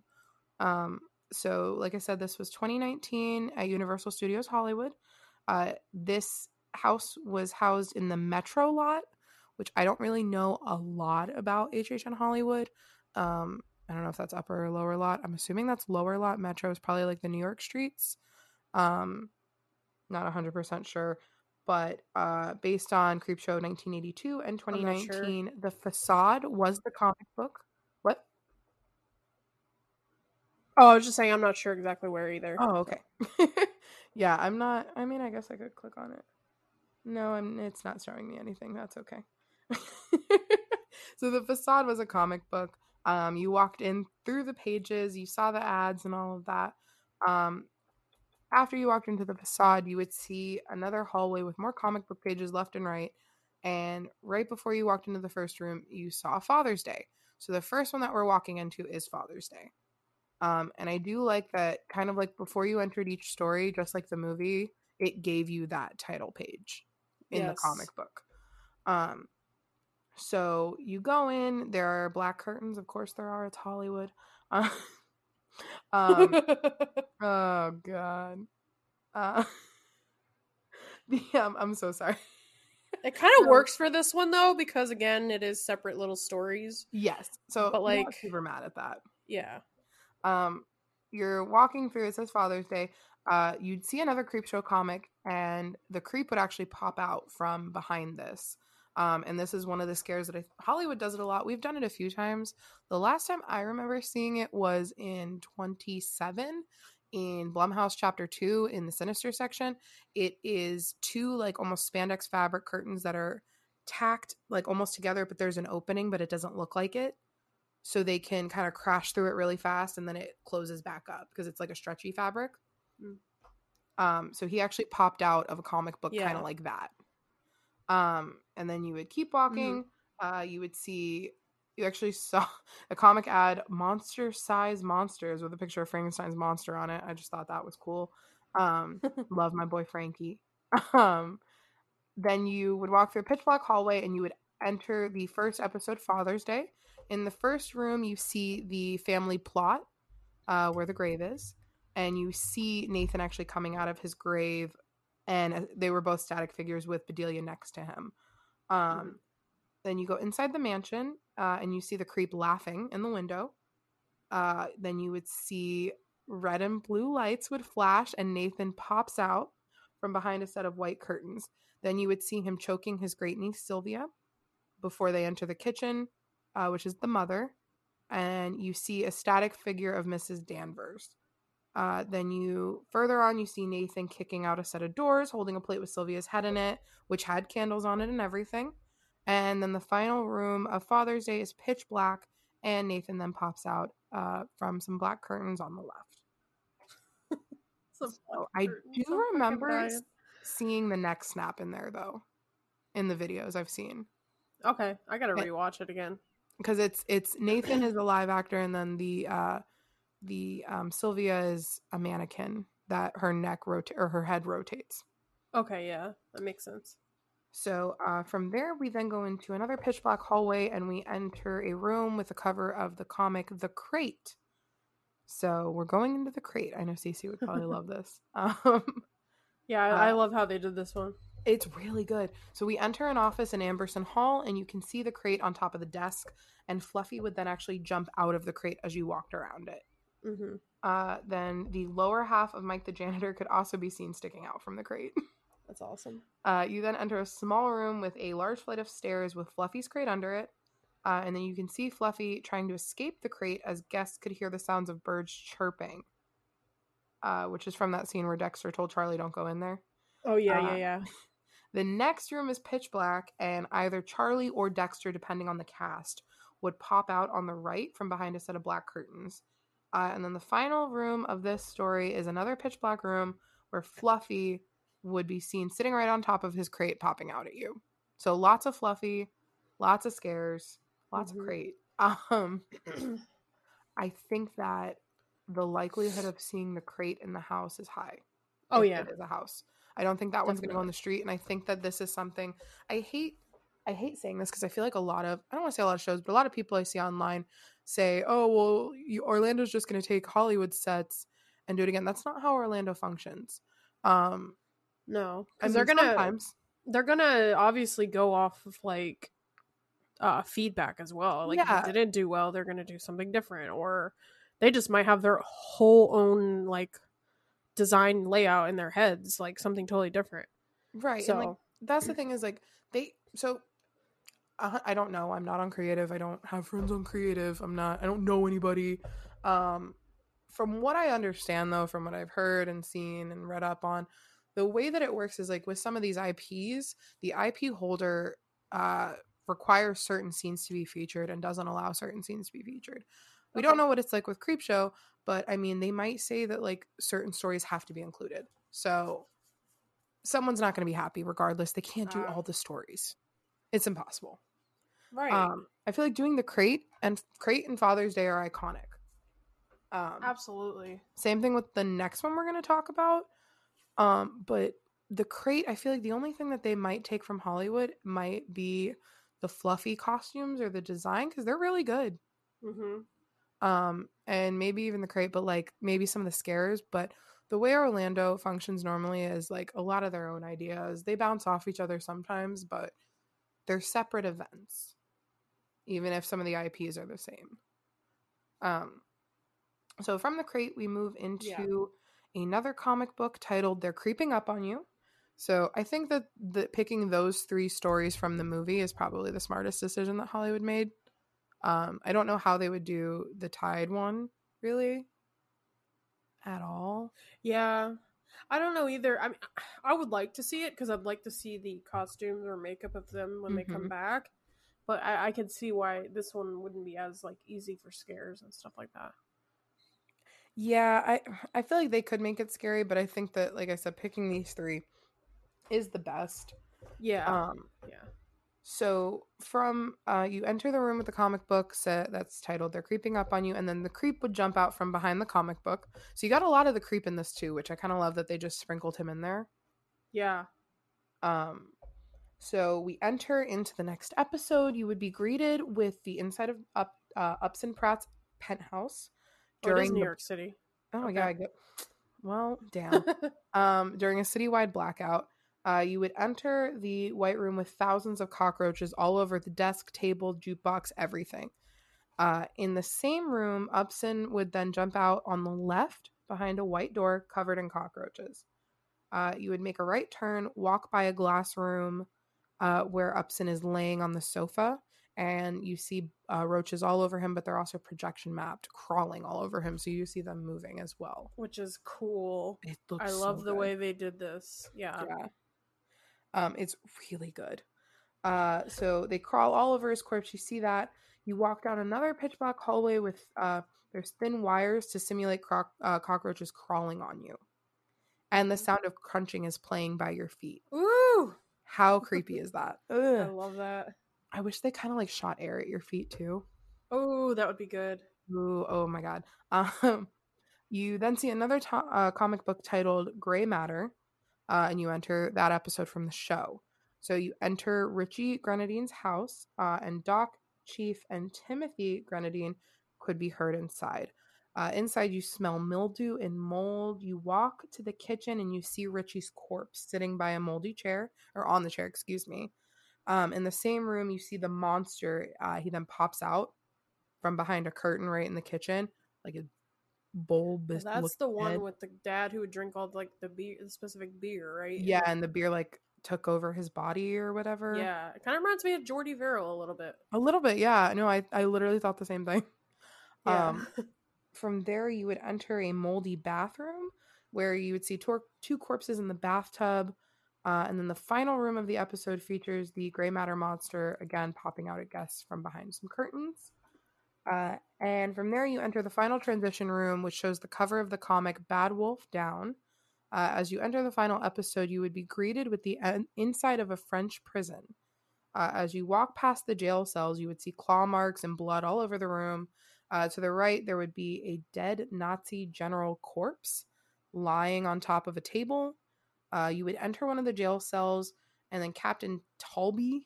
So like I said, this was 2019 at Universal Studios Hollywood. This house was housed in the Metro lot, which I don't really know a lot about HHN Hollywood. I don't know if that's upper or lower lot. I'm assuming that's lower lot. Metro is probably like the New York streets. Not 100% sure. But based on Creepshow 1982 and 2019, The Facade was the comic book. What?
Oh, I was just saying I'm not sure exactly where either.
Oh, okay. Yeah, I'm not. I mean, I guess I could click on it. No, it's not showing me anything. That's okay. So The Facade was a comic book. You walked in through the pages, you saw the ads and all of that. After you walked into the facade, you would see another hallway with more comic book pages left and right. And right before you walked into the first room, you saw Father's Day. So the first one that we're walking into is Father's Day. And I do like that, kind of like before you entered each story, just like the movie, it gave you that title page in the comic book. So you go in, there are black curtains. Of course there are. It's Hollywood. Oh God. I'm so sorry.
It kind of works for this one though, because again, it is separate little stories.
Yes. So,
but like,
I'm not super mad at that.
Yeah.
You're walking through. It says Father's Day. You'd see another Creepshow comic, and the creep would actually pop out from behind this. And this is one of the scares that Hollywood does it a lot. We've done it a few times. The last time I remember seeing it was in 27 in Blumhouse Chapter 2 in the Sinister section. It is two like almost spandex fabric curtains that are tacked like almost together, but there's an opening, but it doesn't look like it. So they can kind of crash through it really fast, and then it closes back up because it's like a stretchy fabric. So he actually popped out of a comic book kind of like that. And then you would keep walking. You actually saw a comic ad, monster size monsters, with a picture of Frankenstein's monster on it. I just thought that was cool. Love my boy Frankie. Then you would walk through a pitch black hallway and you would enter the first episode, Father's Day. In the first room, you see the family plot where the grave is. And you see Nathan actually coming out of his grave. And they were both static figures with Bedelia next to him. Then you go inside the mansion and you see the creep laughing in the window. Then you would see red and blue lights would flash and Nathan pops out from behind a set of white curtains. Then you would see him choking his great niece Sylvia before they enter the kitchen, which is the mother. And you see a static figure of Mrs. Danvers. Then further on, you see Nathan kicking out a set of doors, holding a plate with Sylvia's head in it, which had candles on it and everything. And then the final room of Father's Day is pitch black, and Nathan then pops out from some black curtains on the left. So I do remember seeing the neck snap in there, though, in the videos I've seen.
Okay, I gotta rewatch it again.
Because it's Nathan is a live actor, and then the Sylvia is a mannequin that her her head rotates.
Okay, yeah, that makes sense.
So from there, we then go into another pitch black hallway, and we enter a room with a cover of the comic The Crate. So we're going into The Crate. I know Cece would probably love this.
Yeah, I love how they did this one.
It's really good. So we enter an office in Amberson Hall, and you can see the crate on top of the desk, and Fluffy would then actually jump out of the crate as you walked around it. Then the lower half of Mike the janitor could also be seen sticking out from the crate.
That's awesome.
You then enter a small room with a large flight of stairs with Fluffy's crate under it. And then you can see Fluffy trying to escape the crate as guests could hear the sounds of birds chirping. Which is from that scene where Dexter told Charlie don't go in there.
Oh, yeah.
The next room is pitch black, and either Charlie or Dexter, depending on the cast, would pop out on the right from behind a set of black curtains. And then the final room of this story is another pitch black room where Fluffy would be seen sitting right on top of his crate popping out at you. So lots of Fluffy, lots of scares, lots of crate. I think that the likelihood of seeing the crate in the house is high.
Oh, yeah.
It is a house. I don't think that one's going to go on the street. And I think that this is something I hate saying this because I feel like I don't want to say a lot of shows, but a lot of people I see online say, oh, well, Orlando's just going to take Hollywood sets and do it again. That's not how Orlando functions.
No, because they're gonna obviously go off of like feedback as well. Like if it didn't do well, they're gonna do something different, or they just might have their whole own like design layout in their heads, like something totally different.
Right. So and, like, that's the thing is like I don't know. I'm not on creative. I don't have friends on creative. I don't know anybody. From what I understand though, from what I've heard and seen and read up on, the way that it works is like with some of these IPs, the IP holder requires certain scenes to be featured and doesn't allow certain scenes to be featured. We don't know what it's like with Creepshow, but I mean, they might say that like certain stories have to be included. So someone's not going to be happy regardless. They can't do all the stories. It's impossible.
Right.
I feel like doing the Crate and Father's Day are iconic.
Absolutely.
Same thing with the next one we're going to talk about. But the Crate, I feel like the only thing that they might take from Hollywood might be the fluffy costumes or the design, because they're really good. And maybe even the Crate, but like maybe some of the scares. But the way Orlando functions normally is like a lot of their own ideas. They bounce off each other sometimes, but they're separate events, even if some of the IPs are the same. So from the Crate, we move into another comic book titled They're Creeping Up on You. So I think that picking those 3 stories from the movie is probably the smartest decision that Hollywood made. I don't know how they would do the Tide one, really, at all.
Yeah. I don't know either. I mean, I would like to see it because I'd like to see the costumes or makeup of them when they come back. But I can see why this one wouldn't be as like easy for scares and stuff like that.
Yeah, I feel like they could make it scary, but I think that, like I said, picking these 3 is the best.
Yeah.
So from you enter the room with the comic book set that's titled They're Creeping Up on You, and then the creep would jump out from behind the comic book. So you got a lot of the creep in this too, which I kind of love that they just sprinkled him in there.
Yeah.
So we enter into the next episode. You would be greeted with the inside of Upson Pratt's penthouse
during New York City.
Oh my god! Well, damn. During a citywide blackout. You would enter the White Room with thousands of cockroaches all over the desk, table, jukebox, everything. In the same room, Upson would then jump out on the left behind a white door covered in cockroaches. You would make a right turn, walk by a glass room where Upson is laying on the sofa, and you see roaches all over him, but they're also projection mapped, crawling all over him, so you see them moving as well.
Which is cool.
It looks
I love
so
the
good.
way they did this. Yeah.
It's really good. So they crawl all over his corpse. You see that. You walk down another pitch black hallway with there's thin wires to simulate cockroaches crawling on you. And the sound of crunching is playing by your feet.
Ooh!
How creepy is that? Ugh.
I love that.
I wish they kind of like shot air at your feet too.
Oh, that would be good.
Ooh, oh my god. You then see another comic book titled Gray Matter. And you enter that episode from the show. So you enter Richie Grenadine's house, and Doc, Chief, and Timothy Grenadine could be heard inside. Inside, you smell mildew and mold. You walk to the kitchen, and you see Richie's corpse sitting by a moldy chair, or on the chair, excuse me. In the same room, you see the monster. He then pops out from behind a curtain right in the kitchen, like a bulbous.
That's the one with the dad who would drink all like the beer, the specific beer, right?
Yeah, and the beer like took over his body or whatever.
Yeah, it kind of reminds me of Jordy Verrill a little bit.
A little bit, yeah. No, I literally thought the same thing.
Yeah.
From there, you would enter a moldy bathroom where you would see 2 corpses in the bathtub. And then the final room of the episode features the Gray Matter monster, again, popping out at guests from behind some curtains. And from there, you enter the final transition room, which shows the cover of the comic Bad Wolf Down. As you enter the final episode, you would be greeted with the inside of a French prison. As you walk past the jail cells, you would see claw marks and blood all over the room. To the right, there would be a dead Nazi general corpse lying on top of a table. You would enter one of the jail cells, and then Captain Talby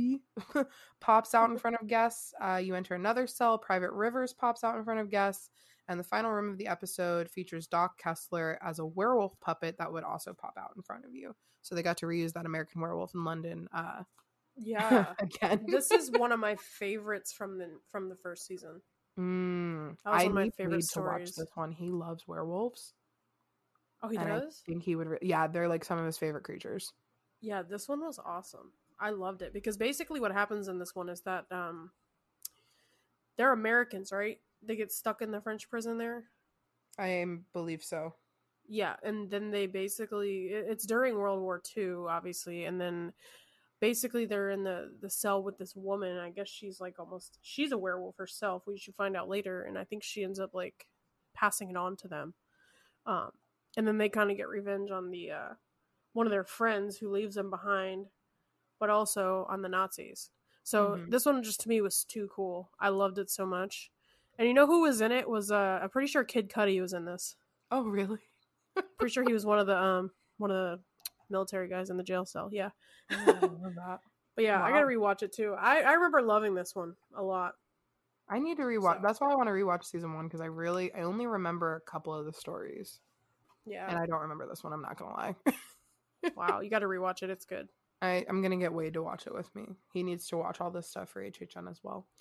pops out in front of guests. You enter another cell. Private Rivers pops out in front of guests. And the final room of the episode features Doc Kessler as a werewolf puppet that would also pop out in front of you. So they got to reuse that American Werewolf in London.
Yeah.
Again.
This is one of my favorites from the first season. That was one of my favorite stories.
To watch this one. He loves werewolves.
Oh, he does?
I think he would. Yeah, they're like some of his favorite creatures.
Yeah, this one was awesome. I loved it because basically what happens in this one is that they're Americans, right? They get stuck in the French prison there.
I believe so.
Yeah, and then they basically it's during World War II, obviously, and then basically they're in the cell with this woman. I guess she's like she's a werewolf herself. We should find out later, and I think she ends up like passing it on to them. And then they kind of get revenge on the one of their friends who leaves them behind, but also on the Nazis. So this one just to me was too cool. I loved it so much. And you know who was in it? Was I'm pretty sure Kid Cudi was in this.
Oh, really?
Pretty sure he was one of the military guys in the jail cell. Yeah.
I don't know that.
But yeah,
Wow.
I gotta rewatch it too. I remember loving this one a lot.
I need to rewatch.
So-
That's why I want to rewatch season 1 because I only remember a couple of the stories,
Yeah.
and I don't remember this one. I'm not gonna lie.
Wow, you gotta rewatch it. It's good.
I'm gonna get Wade to watch it with me. He needs to watch all this stuff for HHN as well.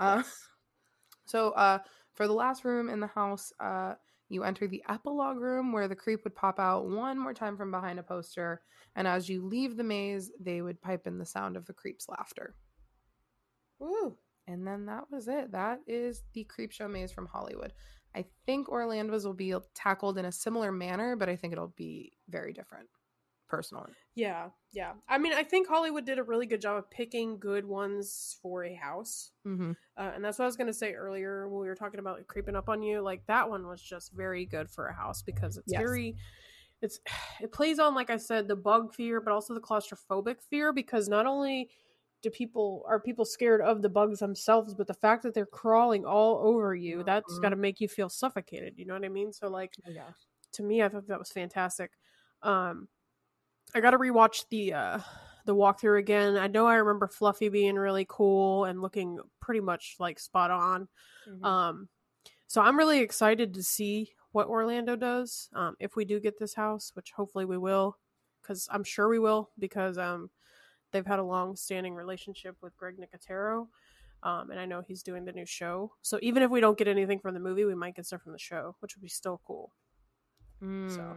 So for the last room in the house, you enter the epilogue room where the creep would pop out one more time from behind a poster, and as you leave the maze, they would pipe in the sound of the creep's laughter.
Ooh.
And then that was it. That is the Creepshow maze from Hollywood. I think Orlando's will be tackled in a similar manner, but I think it'll be very different, personally.
Yeah. I mean, I think Hollywood did a really good job of picking good ones for a house.
Mm-hmm.
And that's what I was going to say earlier when we were talking about Creeping Up on You. Like, that one was just very good for a house because it's it plays on, like I said, the bug fear, but also the claustrophobic fear, because not only are people scared of the bugs themselves, but the fact that they're crawling all over you, that's got to make you feel suffocated. You know what I mean? So, like, to me, I thought that was fantastic. I got to rewatch the walkthrough again. I know I remember Fluffy being really cool and looking pretty much like spot on. So I'm really excited to see what Orlando does if we do get this house, which hopefully we will, because I'm sure we will, because they've had a long-standing relationship with Greg Nicotero, and I know he's doing the new show. So even if we don't get anything from the movie, we might get stuff from the show, which would be still cool. So,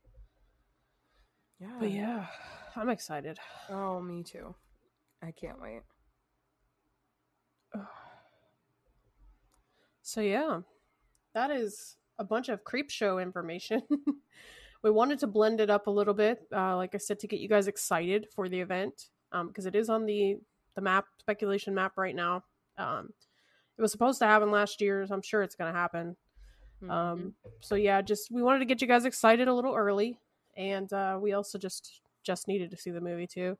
yeah.
But yeah, I'm excited.
Oh, me too. I can't wait.
So yeah, that is a bunch of Creepshow information. We wanted to blend it up a little bit, like I said, to get you guys excited for the event, because it is on the map, speculation map right now. It was supposed to happen last year, so I'm sure it's going to happen. So yeah, we wanted to get you guys excited a little early, and we also just needed to see the movie too.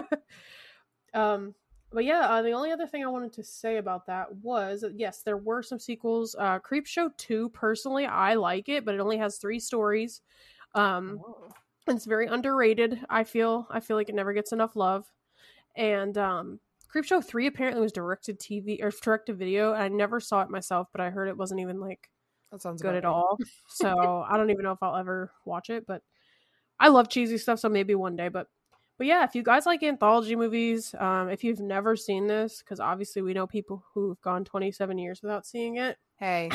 But yeah, the only other thing I wanted to say about that was, yes, there were some sequels. Creepshow 2, personally, I like it, but it only has 3 stories. It's very underrated. I feel like it never gets enough love. And Creepshow 3 apparently was directed video. And I never saw it myself, but I heard it wasn't even like
that sounds
good at all. So I don't even know if I'll ever watch it, but I love cheesy stuff, so maybe one day. But yeah, if you guys like anthology movies, if you've never seen this, because obviously we know people who've gone 27 years without seeing it.
Hey.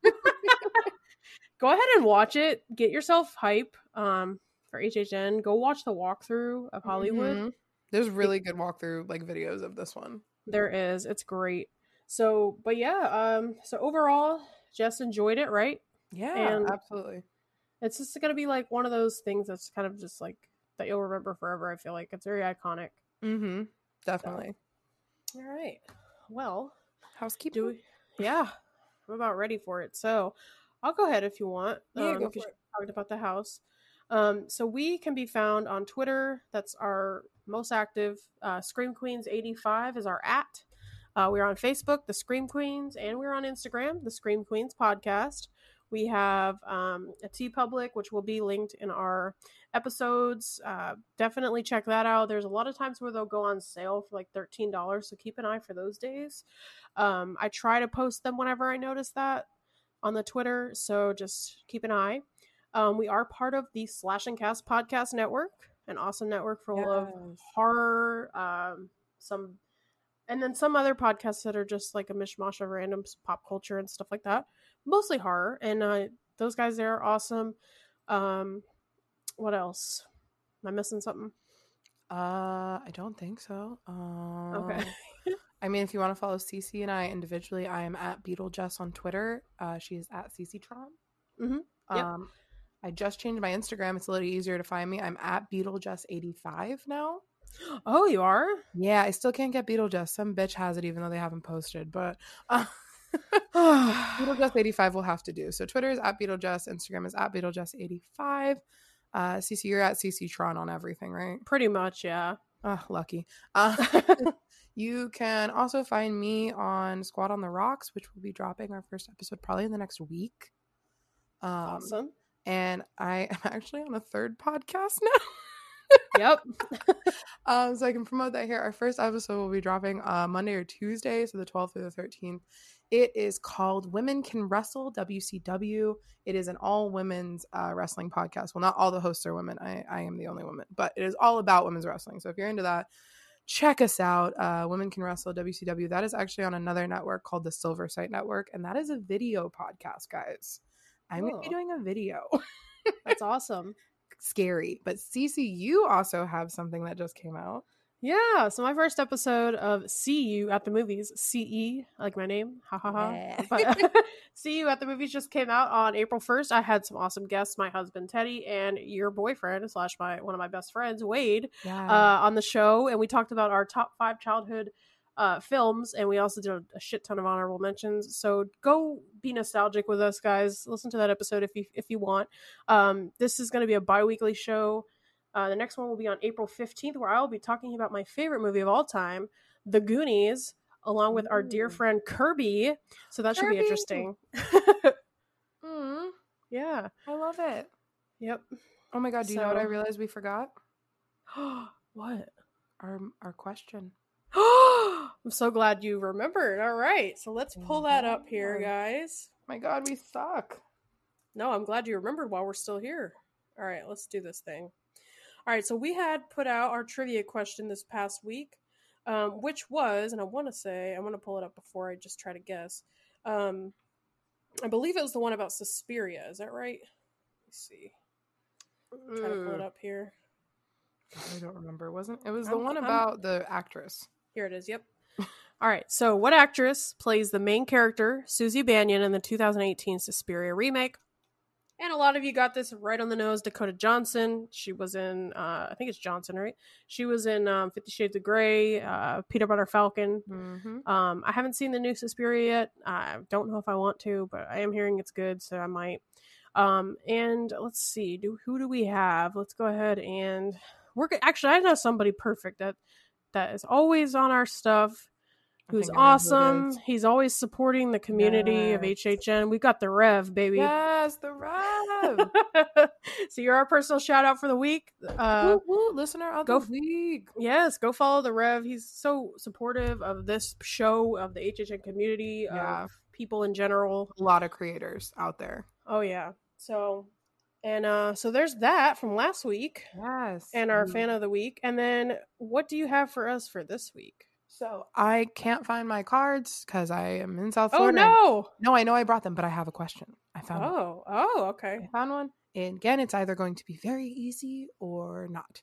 Go ahead and watch it. Get yourself hype for HHN. Go watch the walkthrough of Hollywood.
There's really good walkthrough like videos of this one.
There is. It's great. So, but yeah, so overall, Jess enjoyed it, right?
Yeah,
and
absolutely.
It's just going to be like one of those things that's kind of just like that you'll remember forever. I feel like it's very iconic.
Definitely.
So, all right. Well,
housekeeping.
Yeah, I'm about ready for it. So I'll go ahead if you want.
Yeah, go for it.
Talking about the house. So we can be found on Twitter. That's our most active. Scream Queens 85 is our @ we're on Facebook, the Scream Queens, and we're on Instagram, the Scream Queens Podcast. We have a TeePublic, which will be linked in our episodes. Definitely check that out. There's a lot of times where they'll go on sale for like $13, so keep an eye for those days. I try to post them whenever I notice that on the Twitter, so just keep an eye. We are part of the Slash and Cast Podcast Network, an awesome network full of horror, and then some other podcasts that are just like a mishmash of random pop culture and stuff like that. Mostly horror, and those guys there are awesome. What else? Am I missing something?
I don't think so.
Okay.
I mean, if you want to follow Cece and I individually, I am at Beetlejuice on Twitter. She is at CeCeTron.
Yep.
I just changed my Instagram. It's a little easier to find me. I'm at Beetlejuice85 now.
Oh, you are?
Yeah, I still can't get Beetlejuice. Some bitch has it, even though they haven't posted. But
Oh,
Beetlejuice85 will have to do. So Twitter is at Beetlejuice. Instagram is at Beetlejuice85. CC, you're at CCTron on everything, right?
pretty much, yeah.
Oh, lucky. You can also find me on Squad on the Rocks, which will be dropping our first episode probably in the next week.
Awesome.
And I am actually on a third podcast now.
Yep.
So I can promote that here. Our first episode will be dropping Monday or Tuesday, so the 12th through the 13th. It is called Women Can Wrestle, WCW. It is an all women's wrestling podcast. Well, not all the hosts are women. I am the only woman, but it is all about women's wrestling. So if you're into that, check us out. Women Can Wrestle, WCW. That is actually on another network called the Silver Sight Network, and that is a video podcast, guys. I'm going to be doing a video.
That's awesome.
Scary. But Cece, you also have something that just came out.
Yeah, so my first episode of See You at the Movies, CE, like my name, ha ha ha.
Yeah.
But See You at the Movies just came out on April 1st. I had some awesome guests, my husband Teddy and your boyfriend / one of my best friends, Wade, on the show, and we talked about our top 5 childhood films, and we also did a shit ton of honorable mentions. So go be nostalgic with us, guys. Listen to that episode if you want. This is going to be a bi-weekly show. The next one will be on April 15th, where I'll be talking about my favorite movie of all time, The Goonies, along with our dear friend Kirby. So that should be interesting. Yeah.
I love it.
Yep.
Oh my god, do you know what I realized we forgot?
What?
Our question.
I'm so glad you remembered. All right. So let's pull that up here, guys.
My god, we suck.
No, I'm glad you remembered while we're still here. All right, let's do this thing. All right, so we had put out our trivia question this past week, which was, and I want to pull it up before I just try to guess. I believe it was the one about Suspiria. Is that right? Let's see. Try to pull it up here.
I don't remember. It was the one about the actress.
Here it is. Yep. All right. So, what actress plays the main character, Susie Bannion, in the 2018 Suspiria remake? And a lot of you got this right on the nose. Dakota Johnson. She was in, I think it's Johnson, right? She was in 50 Shades of Grey, Peanut Butter Falcon.
Mm-hmm.
I haven't seen the new Suspiria yet. I don't know if I want to, but I am hearing it's good, so I might. And let's see. Who do we have? Let's go ahead and actually, I know somebody perfect that is always on our stuff. Who's awesome. He's always supporting the community of HHN. We've got the Rev, baby.
Yes, the Rev.
So you're our personal shout out for the week.
Listener of the week.
Yes, go follow the Rev. He's so supportive of this show, of the HHN community, of people in general.
A lot of creators out there.
Oh, yeah. So there's that from last week.
Yes.
And our fan of the week. And then what do you have for us for this week?
So I can't find my cards because I am in South Florida.
Oh, no.
No, I know I brought them, but I have a question. I found one.
Oh, okay.
I found one. And again, it's either going to be very easy or not.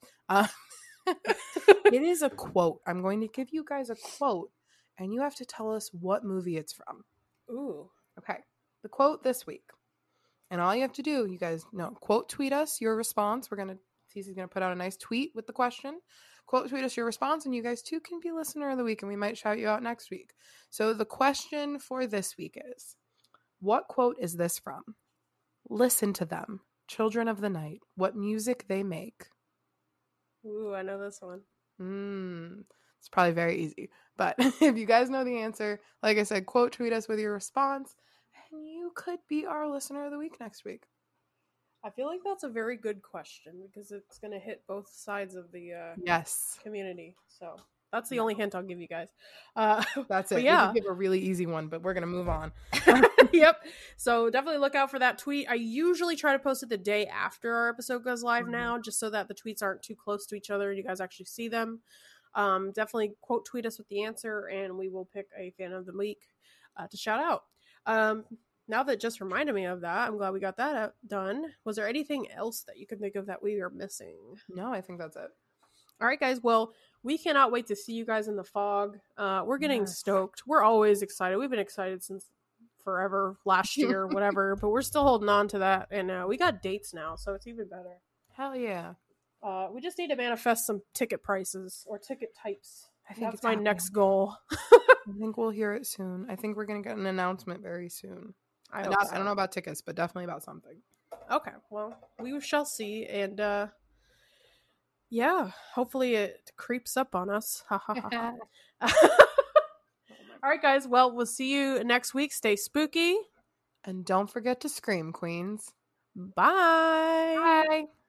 It is a quote. I'm going to give you guys a quote, and you have to tell us what movie it's from.
Ooh.
Okay. The quote this week. And all you have to do, you guys know, quote tweet us your response. Cece's going to put out a nice tweet with the question. Quote tweet us your response, and you guys too can be listener of the week, and we might shout you out next week. So the question for this week is, what quote is this from? Listen to them, children of the night, what music they make.
Ooh, I know this one.
It's probably very easy. But if you guys know the answer, like I said, quote tweet us with your response, and you could be our listener of the week next week.
I feel like that's a very good question because it's going to hit both sides of the community. So that's the only hint I'll give you guys.
That's it.
Yeah.
We can give a really easy one, but we're going to move on.
Yep. So definitely look out for that tweet. I usually try to post it the day after our episode goes live now, just so that the tweets aren't too close to each other and you guys actually see them. Definitely quote tweet us with the answer, and we will pick a fan of the week to shout out. Now that just reminded me of that, I'm glad we got that done. Was there anything else that you could think of that we are missing?
No, I think that's it.
All right, guys. Well, we cannot wait to see you guys in the fog. We're getting stoked. We're always excited. We've been excited since forever, last year, whatever, but we're still holding on to that. And we got dates now, so it's even better.
Hell yeah.
We just need to manifest some ticket prices or ticket types.
I think
That's
it's
my
happening.
next goal.
I think we'll hear it soon. I think we're going to get an announcement very soon.
I
I don't know about tickets, but definitely about something.
Okay, well, we shall see. And yeah, hopefully it creeps up on us. Ha ha ha. All right, guys. Well, we'll see you next week. Stay spooky.
And don't forget to scream, queens.
Bye.
Bye.